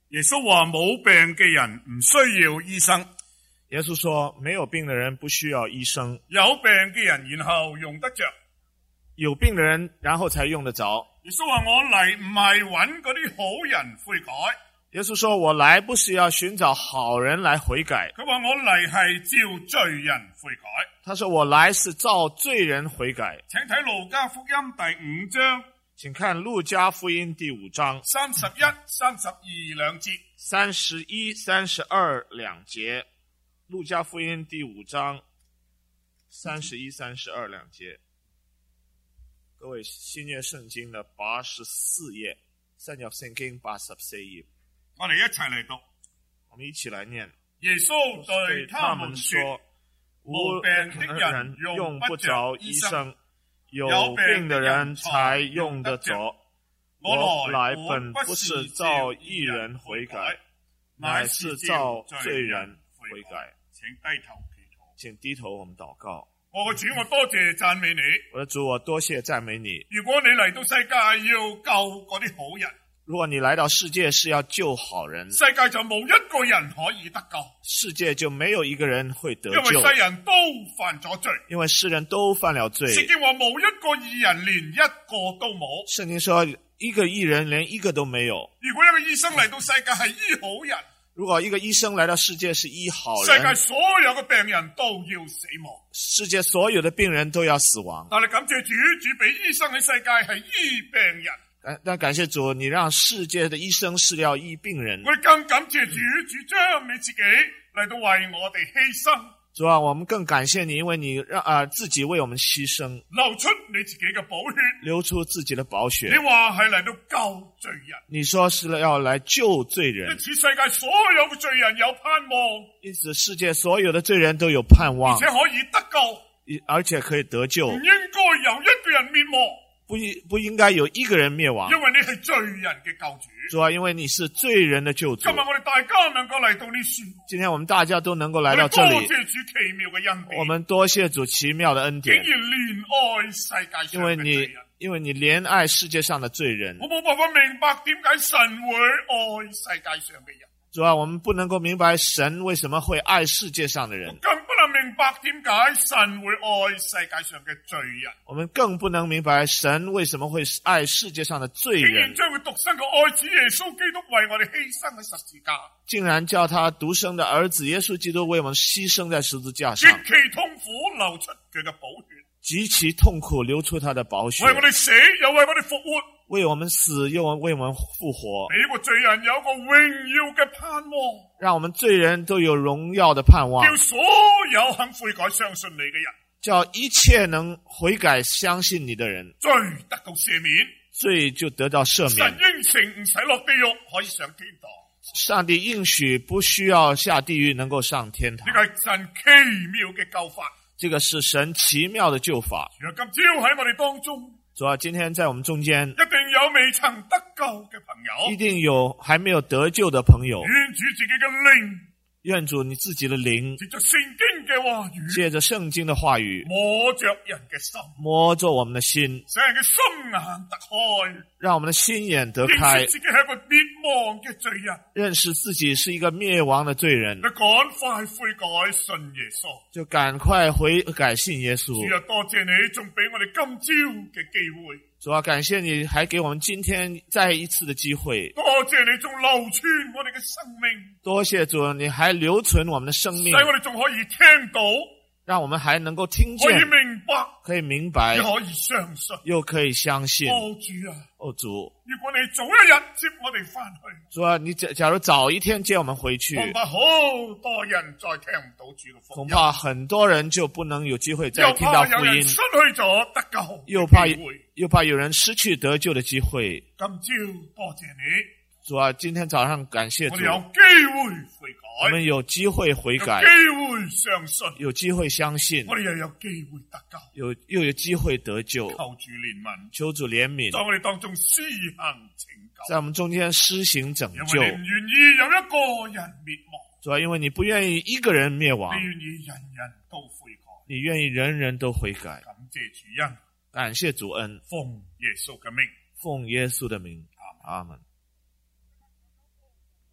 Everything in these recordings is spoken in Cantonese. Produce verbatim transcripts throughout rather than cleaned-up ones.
耶穌話冇病嘅人唔需要醫生。 耶穌說沒有病的人不需要醫生， 有病嘅人然後用得着。 有病的人然後才用得着。 耶穌話我嚟唔係揾嗰啲好人悔改。 耶穌說我來不是要尋找好人來悔改， 佢話我嚟係照罪人悔改。 他說我來是照罪人悔改。 請睇路加福音第五章， 請看路加福音第五章三十一、三十二兩節。 三十一、三十二兩節。路加福音第五章三十一、三十二兩節。各位新約聖經的八十四頁，新約聖經八十四頁， 我哋一齊嚟讀。 我們一起來念。 耶穌對他們說，無病的人用不着醫生， 有病的人才用得着。我來本不是照義人悔改，乃是照罪人悔改。 請低頭祈禱。 請低頭，我們禱告。 我嘅主，我多謝讚美你。 我的主，我多謝讚美你。 如果你嚟到世界要救嗰啲好人， 如果你來到世界是要救好人， 世界就冇一個人可以得救， 世界就沒有一個人會得救， 因為世人都犯咗罪， 因為世人都犯了罪。 聖經話冇一個義人連一個都冇。 聖經說一個義人連一個都沒有。 如果一個醫生嚟到世界係醫好人， 如果一個醫生來到世界是醫好人， 世界所有嘅病人都要死亡， 世界所有的病人都要死亡。 但係感謝主，主俾醫生喺世界係醫病人。 但感謝主，你讓世界的醫生是要醫病人。 我哋更感謝主，主將你自己嚟到為我哋犧牲。 主啊，我們更感謝你，因為你讓啊、呃、自己為我們犧牲， 流出你自己嘅寶血， 流出自己的寶血。 你話係嚟到救罪人， 你說是要來救罪人， 因此世界所有嘅罪人有盼望， 因此世界所有的罪人都有盼望， 而且可以得救， 而且可以得救。 唔應該有一個人滅亡， 不不應該有一個人滅亡， 因為你係罪人嘅救主。 主啊，因為你是罪人的救主。 今日我哋大家能夠嚟到呢處， 今天我們大家都能夠來到這裏， 多謝主奇妙嘅恩典， 我們多謝主奇妙的恩典， 竟然憐愛世界上嘅罪人， 因為你因為你憐愛世界上的罪人。 我冇辦法明白點解神會愛世界上嘅人。 主啊，我們不能夠明白神為什麼會愛世界上的人， 更不能明白點解神會愛世界上嘅罪人。 我們更不能明白神為什麼會愛世界上的罪竟然人， 將佢獨生嘅愛子耶穌基督為我哋犧牲喺十字架， 竟然叫他獨生的兒子耶穌基督為我們犧牲在十字架上， 極其痛苦流出佢嘅寶血， 極其痛苦流出他的寶血， 為我哋死又為我哋復活， 為我們死又為我們復活， 俾個罪人有個榮耀嘅盼望， 讓我們罪人都有榮耀的盼望， 叫所有肯悔改相信你嘅人， 叫一切能悔改相信你的人， 罪得到赦免， 罪就得到赦免。 神應承唔使落地獄，可以上天堂。 上帝應許不需要下地獄能夠上天堂， 呢個係神奇妙嘅救法， 這個是神奇妙的救法。 若今朝喺我哋當中， 主啊，今天在我們中間一定有未曾得救嘅朋友， 一定有還沒有得救的朋友， 願主自己嘅靈， 願主你自己的靈藉着聖經嘅話語， 借着聖經的話語摸着人嘅心， 摸着我們的心， 使人嘅心眼得開， 讓我們的心眼得認開， 識自己係一個滅亡嘅罪人， 認識自己是一個滅亡的罪人， 你趕快悔改信耶穌， 就趕快悔改信耶穌。 主啊，多謝你仲俾我哋今朝嘅機會， 主啊，感謝你還給我們今天再一次的機會， 多謝你仲流傳我哋嘅生命， 多謝主你還留存我們的生命， 使我哋仲可以聽到， 讓我們還能夠聽見， 可以明白， 可以明白， 也可以相信， 又可以相信。 哦主啊， 哦主， 如果你早一日接我哋翻去， 主啊，你假假如早一天接我們回去， 恐怕好多人再聽唔到主嘅福音， 恐怕很多人就不能有機會再聽到福音， 又怕有人失去咗得救， 又怕又怕有人失去得救的機會。 今朝多謝你， 主啊，今天早上感謝主， 我哋有機會悔改， 我們有機會悔改， 有機會相信， 有機會相信， 我哋又有機會得救， 有又有機會得救。 求主憐憫， 求主憐憫， 在我哋當中施行拯救， 在我們中間施行拯救。 因為你唔願意有一個人滅亡， 主啊，因為你不願意一個人滅亡， 你願意人人都悔改， 你願意人人都悔改。 感謝主恩， 感謝主恩， 奉耶穌嘅名， 奉耶穌的名，阿們。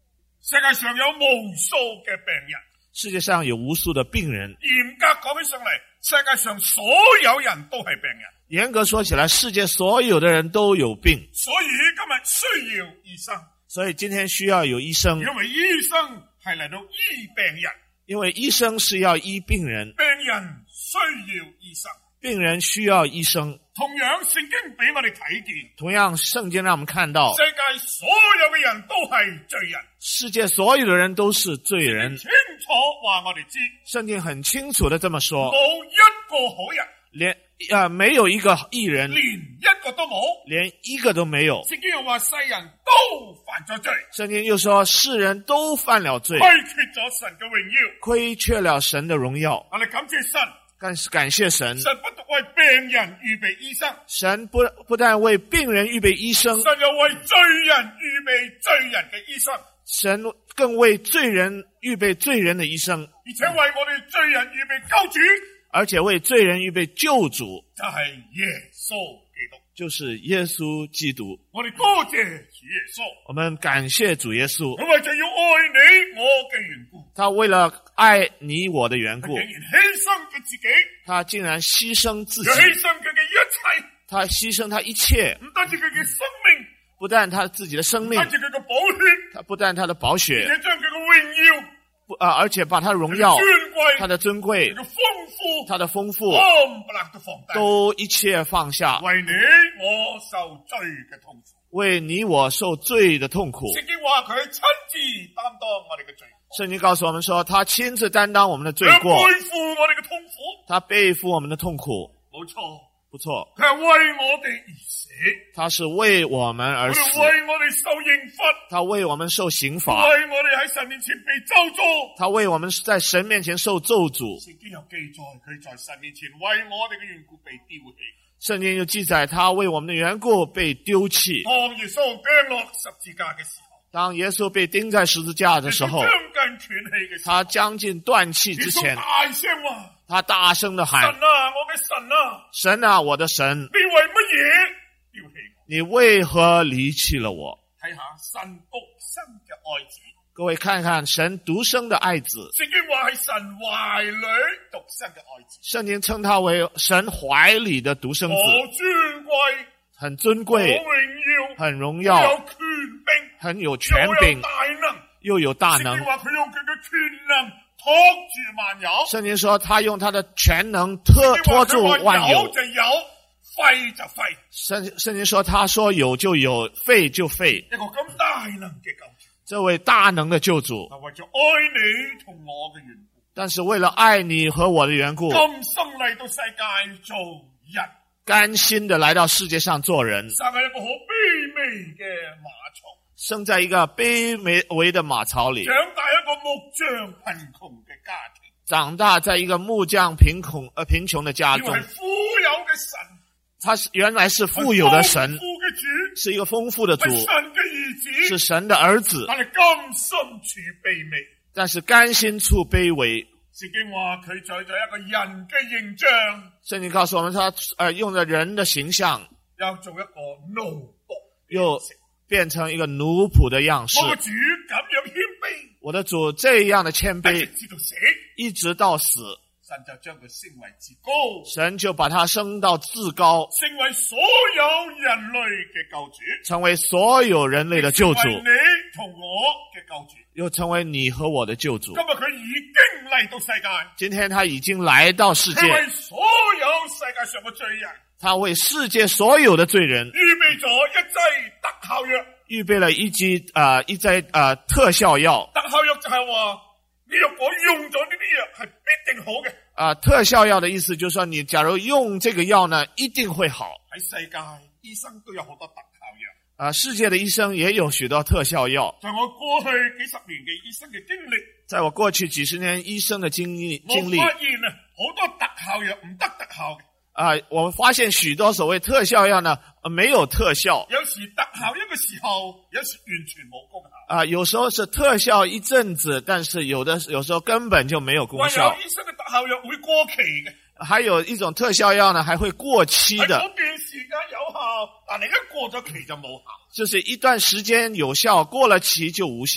世界上有無數嘅病人， 世界上有無數的病人。 嚴格講起上嚟，世界上所有人都係病人。 嚴格說起來，世界所有的人都有病。 所以今日需要醫生。 所以今天需要有醫生。 因為醫生係嚟到醫病人。 因為醫生是要醫病人。 病人需要醫生。 病人需要醫生。 同樣聖經俾我哋睇見， 同樣聖經讓我們看到， 世界所有嘅人都係罪人。 世界所有的人都是罪人。 清楚話我哋知， 聖經很清楚的這麼說， 冇一個好人， 連啊沒有一個義人， 連一個都冇， 連一個都沒有。 聖經又話世人都犯咗罪， 聖經又說世人都犯了罪， 虧缺咗神嘅榮耀， 虧缺了神的榮耀。 我哋感謝神。 感感謝神， 神不獨為病人預備醫生， 神不不但為病人預備醫生， 神又為罪人預備罪人嘅醫生， 神更為罪人預備罪人的醫生， 而且為我哋罪人預備救主， 而且為罪人預備救主， 就係耶穌基督， 就是耶穌基督。 我哋多謝主耶穌， 我們感謝主耶穌， 佢為咗要愛你我嘅緣故， 他為了愛你我的緣故， 竟然犧牲佢自己， 他竟然犧牲自己， 犧牲佢嘅一切， 他犧牲他一切， 唔單止佢嘅生命， 不但他自己的生命， 唔單止佢嘅寶血， 他不但他的寶血， 而且將佢嘅榮耀， 不啊，而且把他的榮耀、 尊貴、 他的尊貴、 佢嘅豐富、 他的豐富， 冚唪唥都放低， 都一切放下， 為你我受罪嘅痛苦， 為你我受罪的痛苦。 聖經話佢親自擔當我哋嘅罪， 聖經告訴我們說，他親自擔當我們的罪過， 佢背負我哋嘅痛苦， 他背負我們的痛苦。 冇錯， 不錯， 佢係為我哋而死， 他是為我們而死， 佢為我哋受刑罰， 他為我們受刑罰， 為我哋喺神面前被咒詛， 他為我們在神面前受咒詛。 聖經有記載佢在神面前為我哋嘅緣故被丟棄， 聖經又記載他為我們的緣故被丟棄。 當耶穌釘落十字架嘅時候， 當耶穌被釘在十字架的時候， 將近斷氣嘅時候， 他將近斷氣之前， 大聲話， 他大聲地喊， 神啊，我嘅神啊， 神啊，我的神， 你為乜嘢丟棄我？ 你為何離棄了我？ 睇下神獨生嘅愛子， 各位看看神獨生的愛子， 聖經話係神懷裏獨生嘅愛子， 聖經稱他為神懷裏的獨生子， 好尊貴， 很尊貴， 好榮耀， 很榮耀， 有權柄， 很有權柄， 又有大能， 又有大能。 聖經話佢用佢嘅權能托住萬有， 聖經說他用他的權能托托住萬有， 有就有，廢就廢。 聖聖經說他說有就有，廢就廢。 一個咁大能嘅救主， 這位大能的救主， 係為咗愛你同我嘅緣故， 但是為了愛你和我的緣故， 甘心嚟到世界做人， 甘心的來到世界上做人， 生喺一個好卑微嘅馬槽， 生在一個卑微的馬槽裏， 長大一個木匠貧窮嘅家庭， 長大在一個木匠貧窮呃貧窮的家中， 係富有嘅神， 他是原來是富有的神， 豐富嘅主， 是一個豐富的主， 係神嘅兒子， 是神的兒子， 但係甘心處卑微， 但是甘心處卑微。 聖經話佢取咗一個人嘅形象， 聖經告訴我們他呃用了人的形象， 又做一個奴僕， 又變成一個奴僕的樣式。 我嘅主咁樣謙卑， 我的主這樣的謙卑， 直到死， 一直到死， 神就將佢升為至高， 神就把他升到至高， 成為所有人類嘅救主， 成為所有人類的救主， 成為你同我嘅救主， 又成為你和我的救主。 今日佢已經嚟到世界， 今天他已經來到世界， 佢為所有世界上嘅罪人， 他為世界所有的罪人預備咗一劑特效藥， 預備了一劑啊、呃、一劑啊、呃、特效藥。 特效藥就係話，你若果用咗呢啲藥係必定好嘅。 啊、呃，特效藥的意思就是說，你假如用這個藥呢，一定會好。 喺世界，醫生都有好多特效藥。 啊、呃，世界的醫生也有許多特效藥。 在我過去幾十年嘅醫生嘅經歷， 在我過去幾十年醫生的經歷經歷， 我發現啊，好多特效藥唔得特效嘅。 啊、呃，我發現許多所謂特效藥呢，呃、沒有特效。 有時特效一個時候，有時完全冇功效。 啊、呃，有時候是特效一陣子，但是有的有時候根本就沒有功效。 有醫生嘅特效藥會過期嘅。 還有一種特效藥呢，還會過期的。 嗰段時間有效，但係一過咗期就冇效。 就是一段時間有效，過了期就無效。 但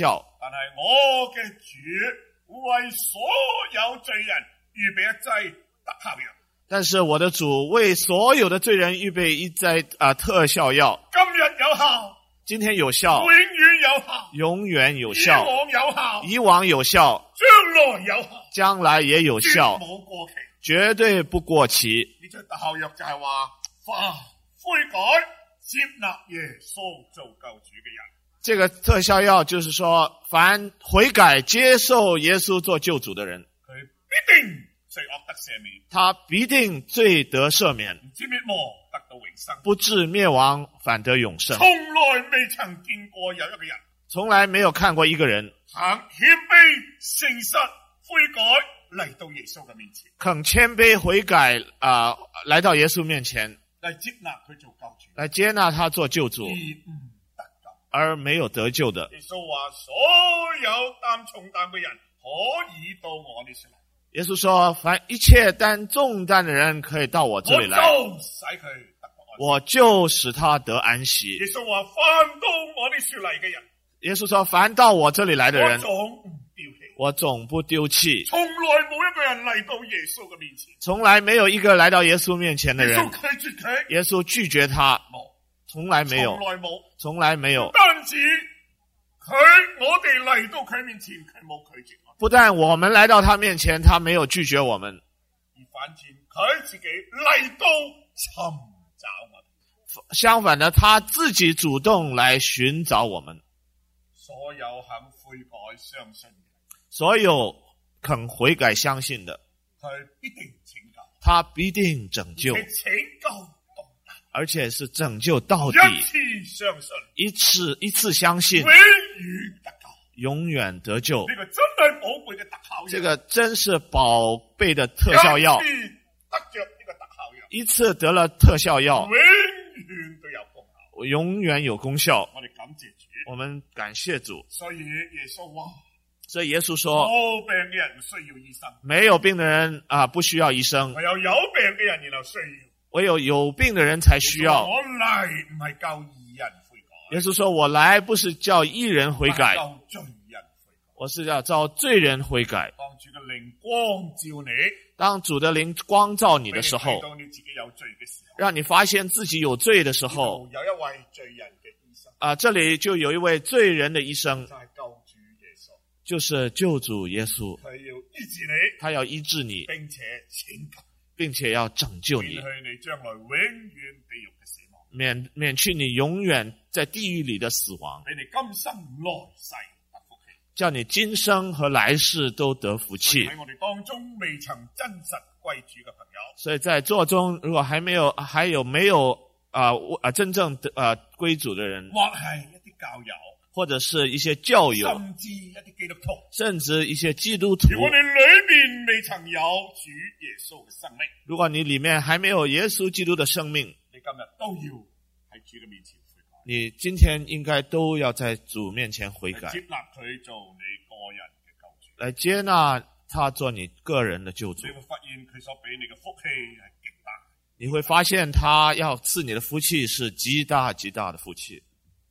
但係我嘅主為所有罪人預備一劑特效藥。 但是我的主为所有的罪人预备一劑啊特效藥， 今日有效， 今天有效， 永遠有效， 永遠有效， 以往有效， 以往有效， 將來有效， 將來也有效， 冇過期， 絕對不過期。 呢隻特效藥就係話，凡悔改接納耶穌做救主嘅人， 這個特效藥就是說，凡悔改接受耶穌做救主的人， 佢必定罪惡得赦免， 他必定罪得赦免， 唔知滅亡得到永生， 不至滅亡反得永生。 從來未曾見過有一個人， 從來沒有看過一個人肯謙卑誠實悔改嚟到耶穌嘅面前， 肯謙卑悔改啊、呃，來到耶穌面前， 嚟接納佢做救主， 來接納他做救主， 而唔得救， 而沒有得救的。 耶穌話：所有擔重擔嘅人可以到我呢處嚟。 耶穌說，凡一切擔重擔的人可以到我這裏來， 我就使佢得到安息， 我就使他得安息。 耶穌話：凡到我呢處嚟嘅人， 耶穌說，凡到我這裏來的人， 我總唔丟棄， 我總不丟棄。 從來冇一個人嚟到耶穌嘅面前， 從來沒有一個來到耶穌面前的人， 耶穌拒絕佢， 耶穌拒絕他， 冇， 從來沒有， 從來冇， 從來沒有。 單止佢，我哋嚟到佢面前，佢冇拒絕我。 不但我們來到他面前，他沒有拒絕我們， 而反轉佢自己嚟到尋找我哋。 相反的，他自己主動來尋找我們。 所有肯悔改相信嘅， 所有肯悔改相信的， 佢必定拯救， 他必定拯救， 拯救到底， 而且是拯救到底。 一次相信， 一次一次相信， 永遠得救。 永遠得救。 呢個真係寶貝嘅特效藥， 這個真是寶貝的特效藥。 一次得着呢個特效藥， 一次得了特效藥， 永遠都有功效， 永遠有功效。 我哋感謝主， 我們感謝主。 所以耶穌話， 所以耶穌說， 冇病嘅人唔需要醫生， 沒有病的人啊，不需要醫生， 唯有有病嘅人然後需要， 唯有有病的人才需要。 我嚟唔係教義人悔改， 耶穌說，我來不是叫義人悔改， 教罪人悔改， 我是要召罪人悔改。 當主嘅靈光照你， 當主的靈光照你的時候， 當你自己有罪嘅時候， 讓你發現自己有罪的時候， 有一位罪人嘅醫生啊，這裡就有一位罪人的醫生， 就係救主耶穌， 就是救主耶穌， 佢要醫治你， 他要醫治你， 並且拯救， 並且要拯救你， 免去你將來永遠地獄嘅死亡， 免免去你永遠在地獄裡的死亡， 俾你今生來世得福氣， 叫你今生和來世都得福氣。 喺我哋當中未曾真實歸主嘅朋友， 所以在座中，如果還沒有還有沒有啊啊、呃、真正的啊歸主的人， 或係一啲教友， 或者是一些教友， 甚至一啲基督徒， 甚至一些基督徒， 如果你裏面未曾有主耶穌嘅生命， 如果你裡面還沒有耶穌基督的生命， 你今日都要喺主嘅面前悔改， 你今天應該都要在主面前悔改， 接納佢做你個人嘅救主， 來接納他做你個人的救主。 你會發現佢所俾你嘅福氣係極大， 你會發現他要賜你的福氣是極大極大的福氣。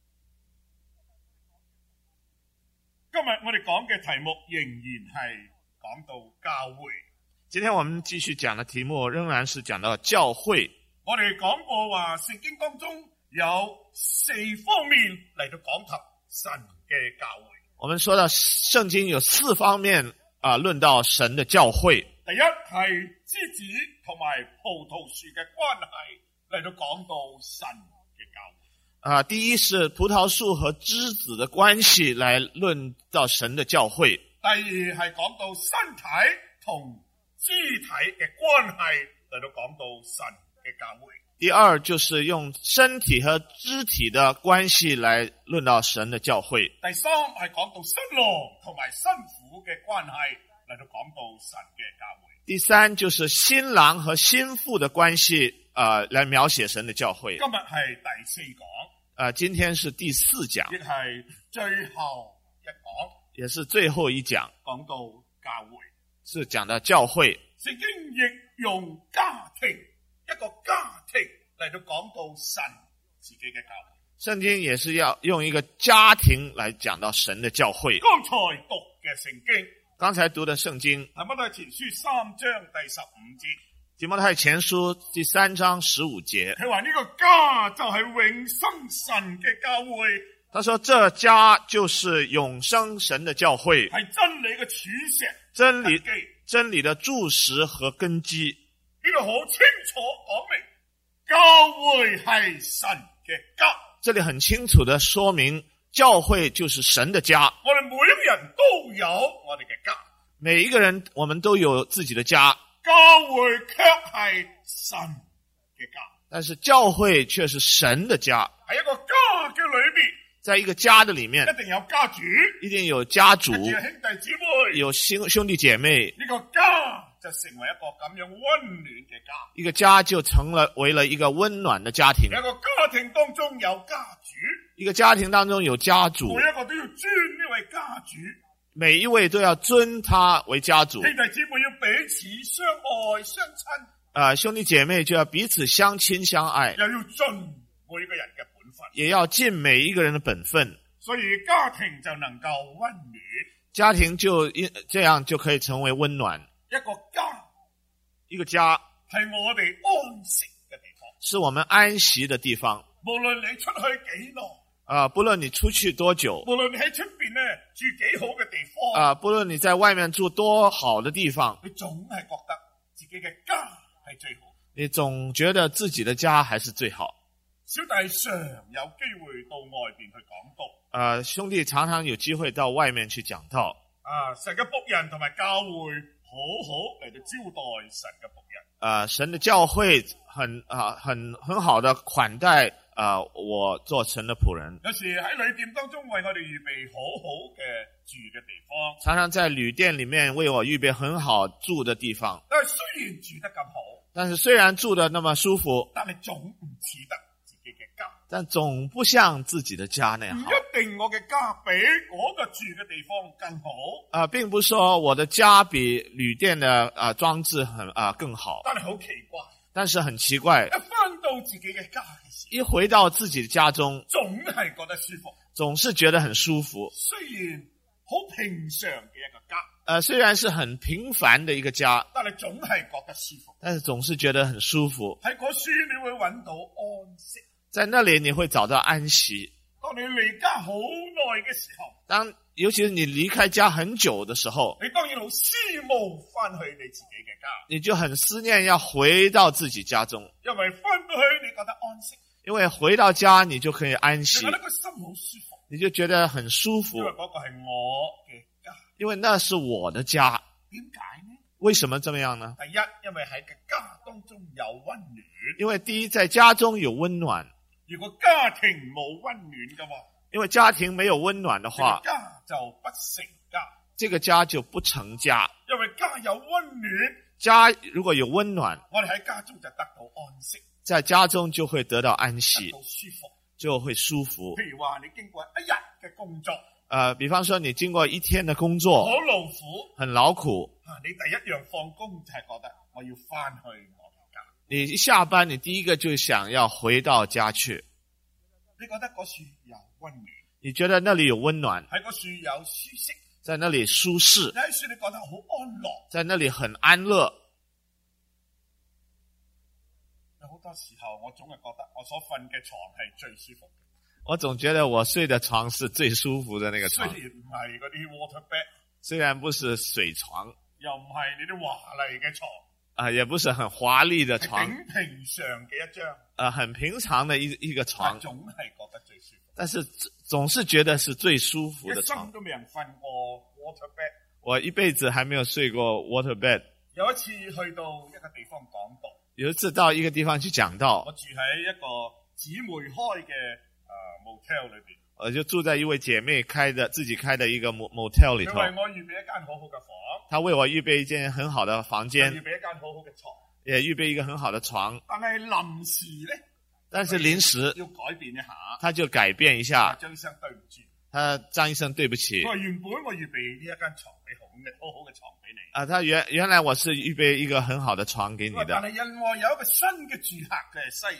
今日我哋講嘅題目仍然係講到教會。 今天我們繼續講的題目仍然是講到教會。 我哋講過話，聖經當中有四方面嚟到講及神嘅教會。 我們說到聖經有四方面啊、呃，論到神的教會。 第一係枝子同埋葡萄樹嘅關係嚟到講到神嘅教會。 啊、呃，第一是葡萄樹和枝子的關係來論到神的教會。 第二係講到身體同肢體嘅關係嚟到講到神嘅教會。 第二就是用身體和肢體的關係來論到神的教會。 第三係講到新郎同埋新婦嘅關係嚟到講到神嘅教會。 第三就是新郎和新婦的關係，呃，來描寫神的教會。 今日係第四講， 呃，今天是第四講， 亦係最後一講， 也是最後一講， 講到教會， 是講到教會。 聖經亦用家庭一個家庭嚟到講到神自己嘅教會。 聖經也是要用一個家庭來講到神的教會。 剛才讀嘅聖經， 剛才讀的聖經， 提摩太前書三章第十五節， 提摩太前書第三章十五節， 佢話呢個家就係永生神嘅教會， 他說這家就是永生神的教會， 係真理嘅柱石， 真理根基真理的柱石和根基。 呢度好清楚講明，教會係神嘅家。 這裏很清楚的說明，教會就是神的家。 我哋每一個人都有我哋嘅家， 每一個人我們都有自己的家， 教會卻係神嘅家。 但是教會卻是神的家。 喺一個家嘅裏邊， 在一個家的裏面， 一定有家主， 一定有家主， 有兄弟姊妹， 有兄兄弟姐妹。 呢個家就成為一個咁樣溫暖嘅家。 一個家就成了為了一個溫暖的家庭。 一個家庭當中有家主， 一個家庭當中有家主， 每一個都要尊呢位家主， 每一位都要尊他為家主。 兄弟姊妹要彼此相愛相親， 呃，兄弟姐妹就要彼此相親相愛， 又要盡每個人嘅本分， 也要盡每一個人的本分。 所以家庭就能夠溫暖， 家庭就因這樣就可以成為溫暖。 一個家， 一個家係我哋安息嘅地方， 是我們安息的地方。 無論你出去幾耐， 啊、呃，不論你出去多久， 無論你喺出邊咧住幾好嘅地方， 啊、呃，不論你在外面住多好的地方， 你總係覺得自己嘅家係最好， 你總覺得自己的家還是最好。 小弟常有機會到外邊去講道， 呃，兄弟常常有機會到外面去講道。 啊，神嘅僕人同埋教會好好嚟到招待神嘅僕人。 呃，神的教會很啊、呃、很很好的款待啊、呃、我做神的僕人。 有時喺旅店當中為我哋預備好好嘅住嘅地方， 常常在旅店裏面為我預備很好住的地方。 但係雖然住得咁好， 但是雖然住得那麼舒服， 但係總唔似得自己嘅家， 但總不像自己的家那樣好。 唔一定我嘅家比我嘅住嘅地方更好。 啊、呃，並不是說我的家比旅店的啊、呃、裝置很啊、呃、更好， 但係好奇怪， 但是很奇怪， 一翻到自己嘅家嘅時候， 一回到自己的家中， 總係覺得舒服， 總是覺得很舒服。 雖然好平常嘅一個家， 呃，雖然是很平凡的一個家， 但係總係覺得舒服， 但是總是覺得很舒服。 喺嗰處你會揾到安息， 在那裡你會找到安息。 當你離家好耐嘅時候， 當尤其是你離開家很久的時候， 你當然好思慕翻去你自己嘅家， 你就很思念要回到自己家中， 因為翻到去你覺得安息， 因為回到家你就可以安息， 你覺得個心好舒服， 你就覺得很舒服， 因為嗰個係我嘅家， 因為那是我的家。 點解呢？ 為什麼這麼樣呢？ 第一，因為喺個家當中有溫暖， 因為第一，在家中有溫暖。 如果家庭冇溫暖嘅話， 因為家庭沒有溫暖的話， 這個家就不成家。 這個家就不成家。 因為家有溫暖， 家如果有溫暖， 我哋喺家中就得到安息， 在家中就會得到安息， 得到舒服， 就會舒服。 譬如話你經過一日嘅工作， 呃，比方說你經過一天的工作， 好勞苦， 很勞苦， 啊，你第一樣放工就係覺得我要翻去我嘅家。 你一下班，你第一個就想要回到家去。 你覺得嗰處有溫暖， 你覺得那裡有溫暖， 喺嗰處有舒適， 在那裡舒適， 你喺處你覺得好安樂， 在那裡很安樂。 有好多時候我總係覺得我所瞓嘅床係最舒服嘅。 我總覺得我睡的床是最舒服的那個雖床， 然唔係嗰啲 water bed， 雖然不是水床， 又唔係你啲華麗嘅床， 啊、呃，也不是很華麗的床， 係頂平常嘅一張， 呃，很平常的一一個床， 總係覺得最舒服。 但是總是覺得是最舒服的一床生。都未人瞓過 water bed。 我一輩子還沒有睡過 water bed。 有一次去到一個地方講道， 有一次到一個地方去講道， 我住喺一個姊妹開嘅誒 motel 裏邊， 我就住在一位姐妹開的自己開的一個 motel 裏頭。 佢為我預備一間好好嘅房， 他為我預備一間很好的房間， 預備一間好好嘅床， 也預備一個很好的床。 但係臨時咧， 但是臨時要改變一下， 他就改變一下， 張醫生對唔住， 他張醫生對不起。 佢話原本我預備呢一間床俾好嘅好好嘅床俾你， 啊，他原原來我是預備一個很好的床給你的， 但係因為有一個新嘅住客嘅係西人。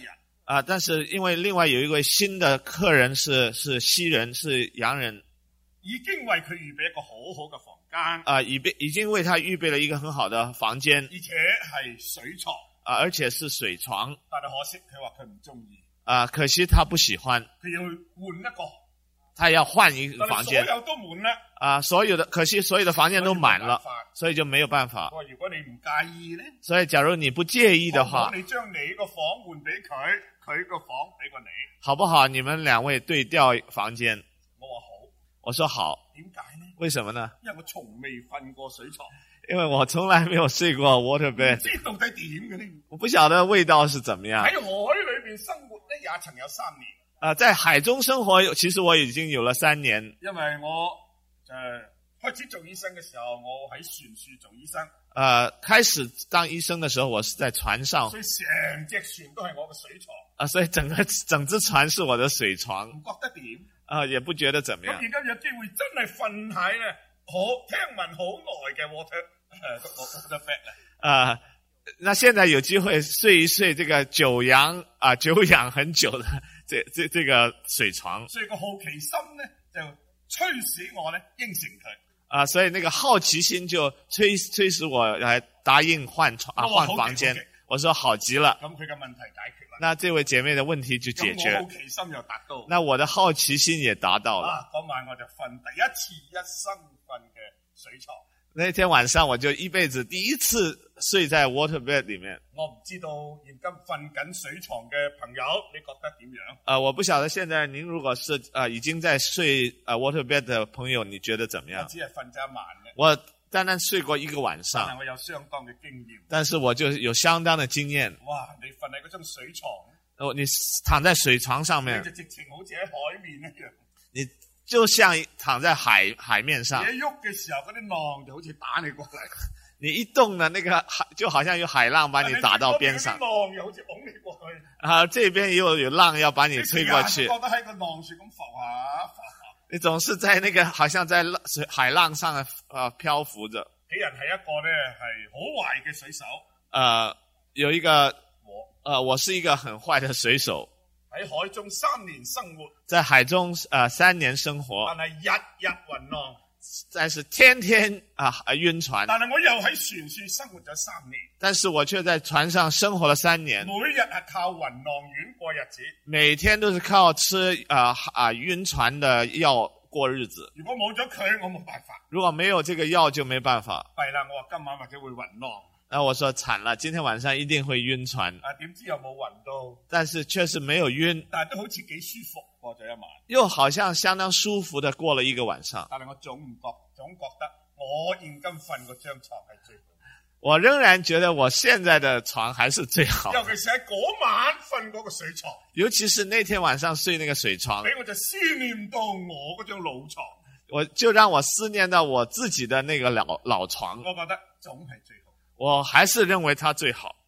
啊，但是因為另外有一位新的客人是是西人，是洋人， 已經為佢預備一個好好嘅房間， 啊，已被已經為他預備了一個很好的房間， 而且係水床， 啊，而且是水床， 但係可惜佢話佢唔中意， 啊，可惜他不喜歡， 佢要去換一個， 他要換一個房間， 所有都滿啦， 啊，所有的可惜所有的房間都滿了，所以就沒有辦法。 我話如果你唔介意咧， 所以假如你不介意的話， 好你將你個房換俾佢，佢個房俾過你， 好不好？你們兩位對調房間。 我話好， 我說好。 點解呢？ 為什麼呢？ 因為我從未瞓過水床， 因為我從來沒有睡過 water bed， 唔知到底點嘅呢？ 我不曉得味道是怎麼樣。 喺海裏邊生活咧，也曾有三年。 啊、呃，在海中生活，其實我已經有了三年。 因為我誒、呃、開始做醫生嘅時候，我喺船處做醫生。 呃，開始當醫生的時候，我是在船上， 所以成隻船都係我嘅水床。 啊、呃，所以整個整隻船是我的水床。 唔覺得點？ 啊、呃，也不覺得怎麼樣。 咁而家有機會真係瞓喺咧，好聽聞好耐嘅 water 誒 water bed 咧。 啊，那現在有機會睡一睡這個久仰啊久仰很久的這這這個水床。 所以個好奇心咧就催使我咧應承佢。 啊，所以那個好奇心就催催使我來答應換床啊換房間。我說好極了。 咁佢嘅問題解決啦。 那這位姐妹的問題就解決。 咁我好奇心又達到。 那我的好奇心也達到了。 啊，嗰晚我就瞓第一次一生瞓嘅水床。 那天晚上我就一輩子第一次睡在 water bed 裏面。 我唔知道現今瞓緊水床嘅朋友，你覺得點樣？ 啊、呃，我不曉得現在您如果是啊、呃、已經在睡啊、呃、water bed 的朋友，你覺得怎麼樣？ 我只係瞓咗一晚嘅。 我單單睡過一個晚上， 但係我有相當嘅經驗。 但是我就有相當的經驗。 哇！你瞓喺嗰張水床， 哦，你躺在水床上面， 你就直情好似喺海面一樣。 你就像躺在海海面上。 你一喐嘅時候，嗰啲浪就好似打你過嚟。 你一動呢，那個海就好像有海浪把你打到邊上。 浪又好似拱你過去。 啊，這邊又有浪要把你吹過去。 你覺得喺個浪樹咁浮下浮下。 你總是在那個好像在水海浪上啊、呃、漂浮着。 杞人係一個咧係好壞嘅水手。 呃，有一個我，呃，我是一個很壞的水手。 喺海中三年生活。 在海中呃三年生活。 但係日日暈浪。 但是天天啊暈船。 但係我又喺船上生活咗三年。 但是我卻在船上生活了三年。 每日係靠暈浪丸過日子。 每天都是靠吃啊啊暈船的藥過日子。 如果冇咗佢，我冇辦法。 如果沒有這個藥就沒辦法。 弊啦，我話今晚或者會暈浪。 那我說慘了，今天晚上一定會暈船。 啊，點知又冇暈到。 但是確實沒有暈。 但係都好似幾舒服過咗一晚。 又好像相當舒服的過了一個晚上。 但係我總唔覺，總覺得我現今瞓嗰張床係最好。 我仍然覺得我現在的床還是最好。 尤其是喺嗰晚瞓嗰個水床。 尤其是那天晚上睡那個水床。 俾我就思念到我嗰張老床。 我就讓我思念到我自己的那個老老床。 我覺得總係最好。 我還是認為它最好。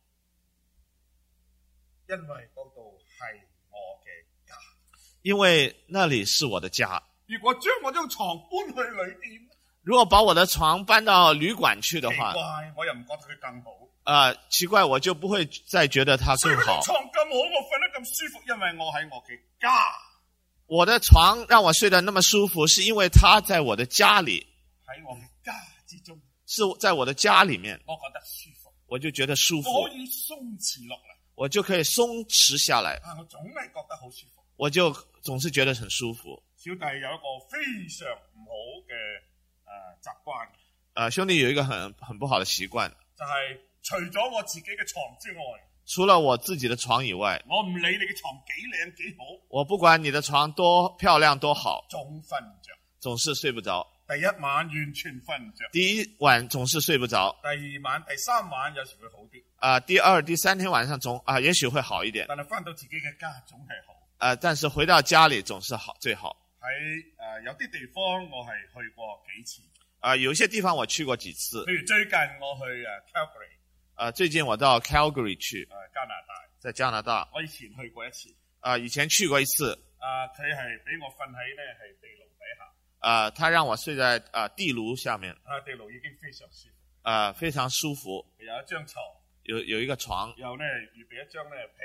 因為嗰度係我嘅家。 因為那裡是我的家。 如果將我張床搬去旅店， 如果把我的床搬到旅館去的話， 奇怪，我又唔覺得佢更好。 啊、呃，奇怪，我就不會再覺得它更好。 床咁好，我瞓得咁舒服，因為我喺我嘅家。 我的床讓我睡得那麼舒服，是因為它在我的家裡。 喺我嘅家之中。 是在我的家裡面。 我覺得舒服。 我就覺得舒服。 我可以鬆弛落嚟。 我就可以鬆弛下來。 啊，我總係覺得好舒服。 我就總是覺得很舒服。 小弟有一個非常唔好嘅誒習慣。 呃，兄弟有一個很很不好的習慣， 就係、是、除咗我自己嘅床之外， 除了我自己的床以外， 我唔理你嘅床幾靚幾好， 我不管你的床多漂亮多好， 總瞓唔着， 總是睡不着。 第一晚完全瞓唔着， 第一晚總是睡不着， 第二晚、第三晚有時會好啲。 啊、呃，第二、第三天晚上總啊、呃，也許會好一點。 但係翻到自己嘅家總係好。 啊、呃，但是回到家裡總是好最好。 喺誒、呃、有啲地方我係去過幾次。 啊、呃，有些地方我去過幾次。 譬如最近我去誒 Calgary。 啊、呃，最近我到 Calgary 去。 誒、呃、加拿大。 在加拿大。 我以前去過一次。 啊、呃，以前去過一次。 啊、呃，佢係俾我瞓喺咧係地牢底下。 啊、呃，他讓我睡在啊、呃、地爐下面。 啊，地牢已經非常舒服。 啊、呃，非常舒服。 有一張床。 有有一個床。 然後咧預備一張咧被。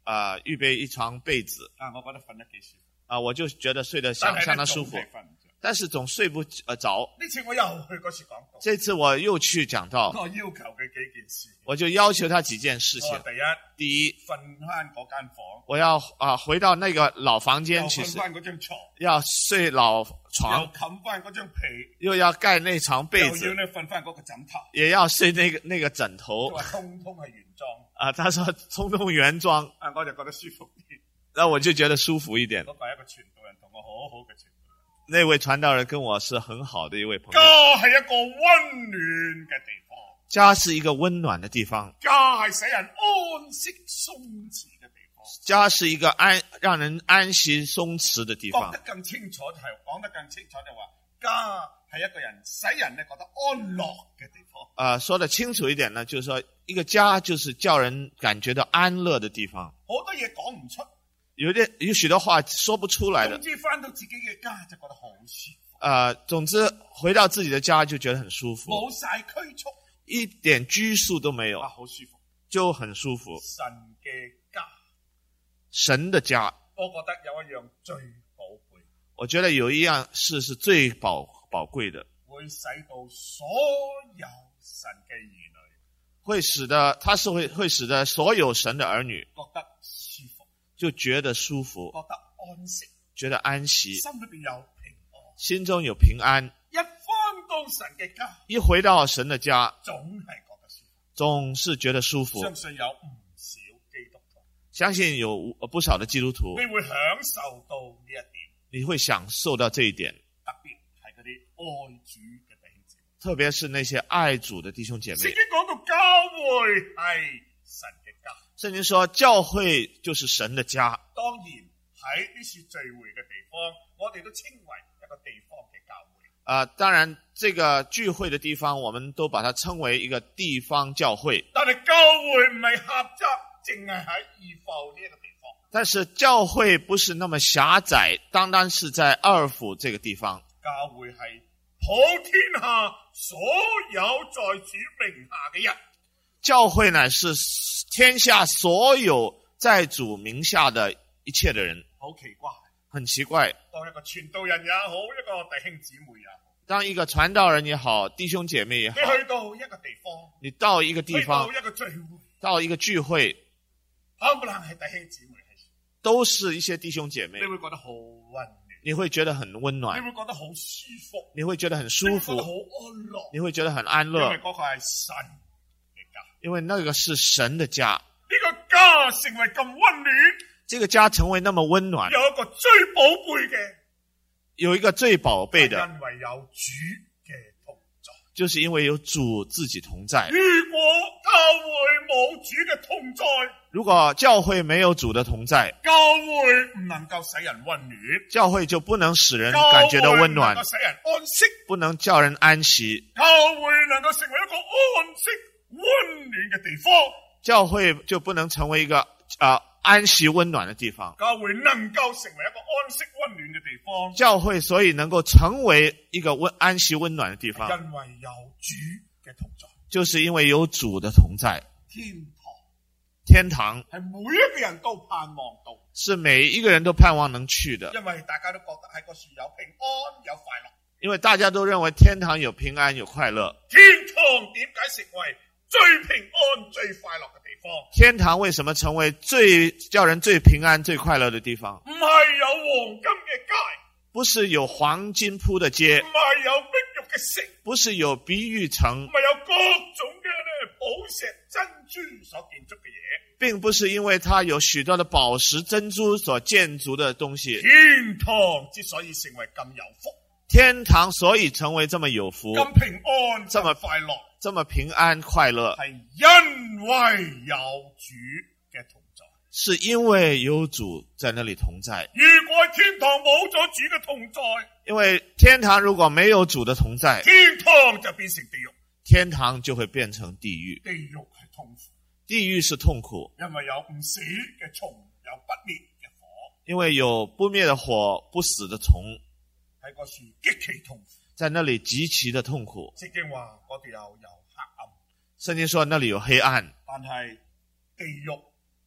啊、呃、預備一床被子啊，我覺得瞓得幾舒服。 啊、呃，我就覺得睡得相相當舒服。但是總睡不呃着。 呢次我又去嗰次講道。 這次我又去講道。 我要求佢幾件事。 我就要求他幾件事情。 第一， 第一， 瞓翻嗰間房。 我要啊、呃、回到那個老房間去。 瞓翻嗰張床。 要睡老床。 又冚翻嗰張被。 又要蓋那床被子。 又要你瞓翻嗰個枕頭。 也要睡那個那個枕頭。 佢話通通係原裝。 啊，他說通通原裝。 啊，我就覺得舒服啲。 那我就覺得舒服一點。 嗰個係一個傳道人，同我好好嘅傳道人。 那位傳道人跟我是很好的一位朋友。 家係一個溫暖嘅地方。 家是一個溫暖的地方。 家係使人安息鬆弛嘅地方。 家是一個安讓人安息鬆弛的地方。 講得更清楚就係講得更清楚就話，家係一個人使人咧覺得安樂嘅地方。 啊、呃，說得清楚一點呢，就是說一個家就是叫人感覺到安樂的地方。 好多嘢講唔出。 有啲有許多話說不出來的。 總之翻到自己嘅家就覺得好舒服。 啊、呃，總之回到自己的家就覺得很舒服。 冇晒拘束， 一點拘束都沒有。 啊，好舒服， 就很舒服。 神嘅家， 神的家， 我覺得有一樣最寶貝。 我覺得有一樣事是最寶寶貴的， 會使到所有神嘅兒女， 會使得他是會會使得所有神的兒女覺得舒服。 就覺得舒服， 覺得安息， 覺得安息， 心裏邊有平安， 心中有平安。 一翻到神嘅家， 一回到神的家， 總係覺得舒服， 總是覺得舒服。 相信有唔少基督徒， 相信有不少的基督徒， 你會享受到呢一點， 你會享受到這一點。 特別係嗰啲愛主嘅弟兄姊妹， 特別是那些愛主的弟兄姐妹。 聖經講到教會係神嘅家。 聖經說教會就是神的家。 當然喺呢次聚會嘅地方，我哋都稱為一個地方嘅教會。 啊、呃，當然，這個聚會的地方，我們都把它稱為一個地方教會。 但係教會唔係狹窄，淨係喺二埠呢一個地方。 但是教會不是那麼狹窄，單單是在二府這個地方。 教會係普天下所有在主名下嘅人。 教會呢是天下所有在主名下的一切的人。 好奇怪， 很奇怪。 當一個傳道人也好，一個弟兄姊妹也好， 當一個傳道人也好，弟兄姐妹也好， 你去到一個地方， 你到一個地方， 去到一個聚會， 到一個聚會， 冚唪唥係弟兄姊妹， 都是一些弟兄姐妹， 你會覺得好溫暖， 你會覺得很溫暖， 你會覺得好舒服， 你會覺得很舒服， 你會覺得好安樂， 你會覺得很安樂， 因為嗰個係神嘅家， 因為那個是神的家。 呢個家成為咁溫暖， 這個家成為那麼溫暖， 有一個最寶貝嘅， 有一個最寶貝的， 因為有主嘅同在， 就是因為有主自己同在。 如果教會冇主嘅同在， 如果教會沒有主的同在， 教會唔能夠使人溫暖， 教會就不能使人感覺到溫暖， 教會唔能夠使人安息， 不能叫人安息， 教會能夠成為一個安息溫暖嘅地方， 教會就不能成為一個啊、呃、安息溫暖的地方。 教會能夠成為一個安息溫暖嘅地方， 教會所以能夠成為一個溫安息溫暖的地方， 因為有主嘅同在， 就是因為有主的同在。 天堂， 天堂係每一個人都盼望到， 是每一個人都盼望能去的， 因為大家都覺得喺嗰處有平安有快樂， 因為大家都認為天堂有平安有快樂。 天堂點解成為最平安最快樂嘅地方？ 天堂為什麼成為最叫人最平安最快樂的地方？ 唔係有黃金嘅街， 不是有黃金鋪的街， 唔係有碧玉嘅城， 不是有碧玉城， 唔係有各種嘅咧寶石珍珠所建築嘅嘢， 並不是因為它有許多的寶石珍珠所建築的東西。 天堂之所以成為咁有福， 天堂所以成為這麼有福， 咁平安， 這麼快樂， 這麼平安快樂， 係因為有主嘅同在， 是因為有主在那裡同在。 如果天堂冇咗主嘅同在， 因為天堂如果沒有主的同在， 天堂就變成地獄， 天堂就會變成地獄。 地獄係痛苦， 地獄是痛苦， 因為有唔死嘅蟲，有不滅嘅火， 因為有不滅的火，不死的蟲， 喺嗰處極其痛苦， 在那裡極其的痛苦。 聖經話嗰度有有黑暗， 聖經說那裡有黑暗， 但係地獄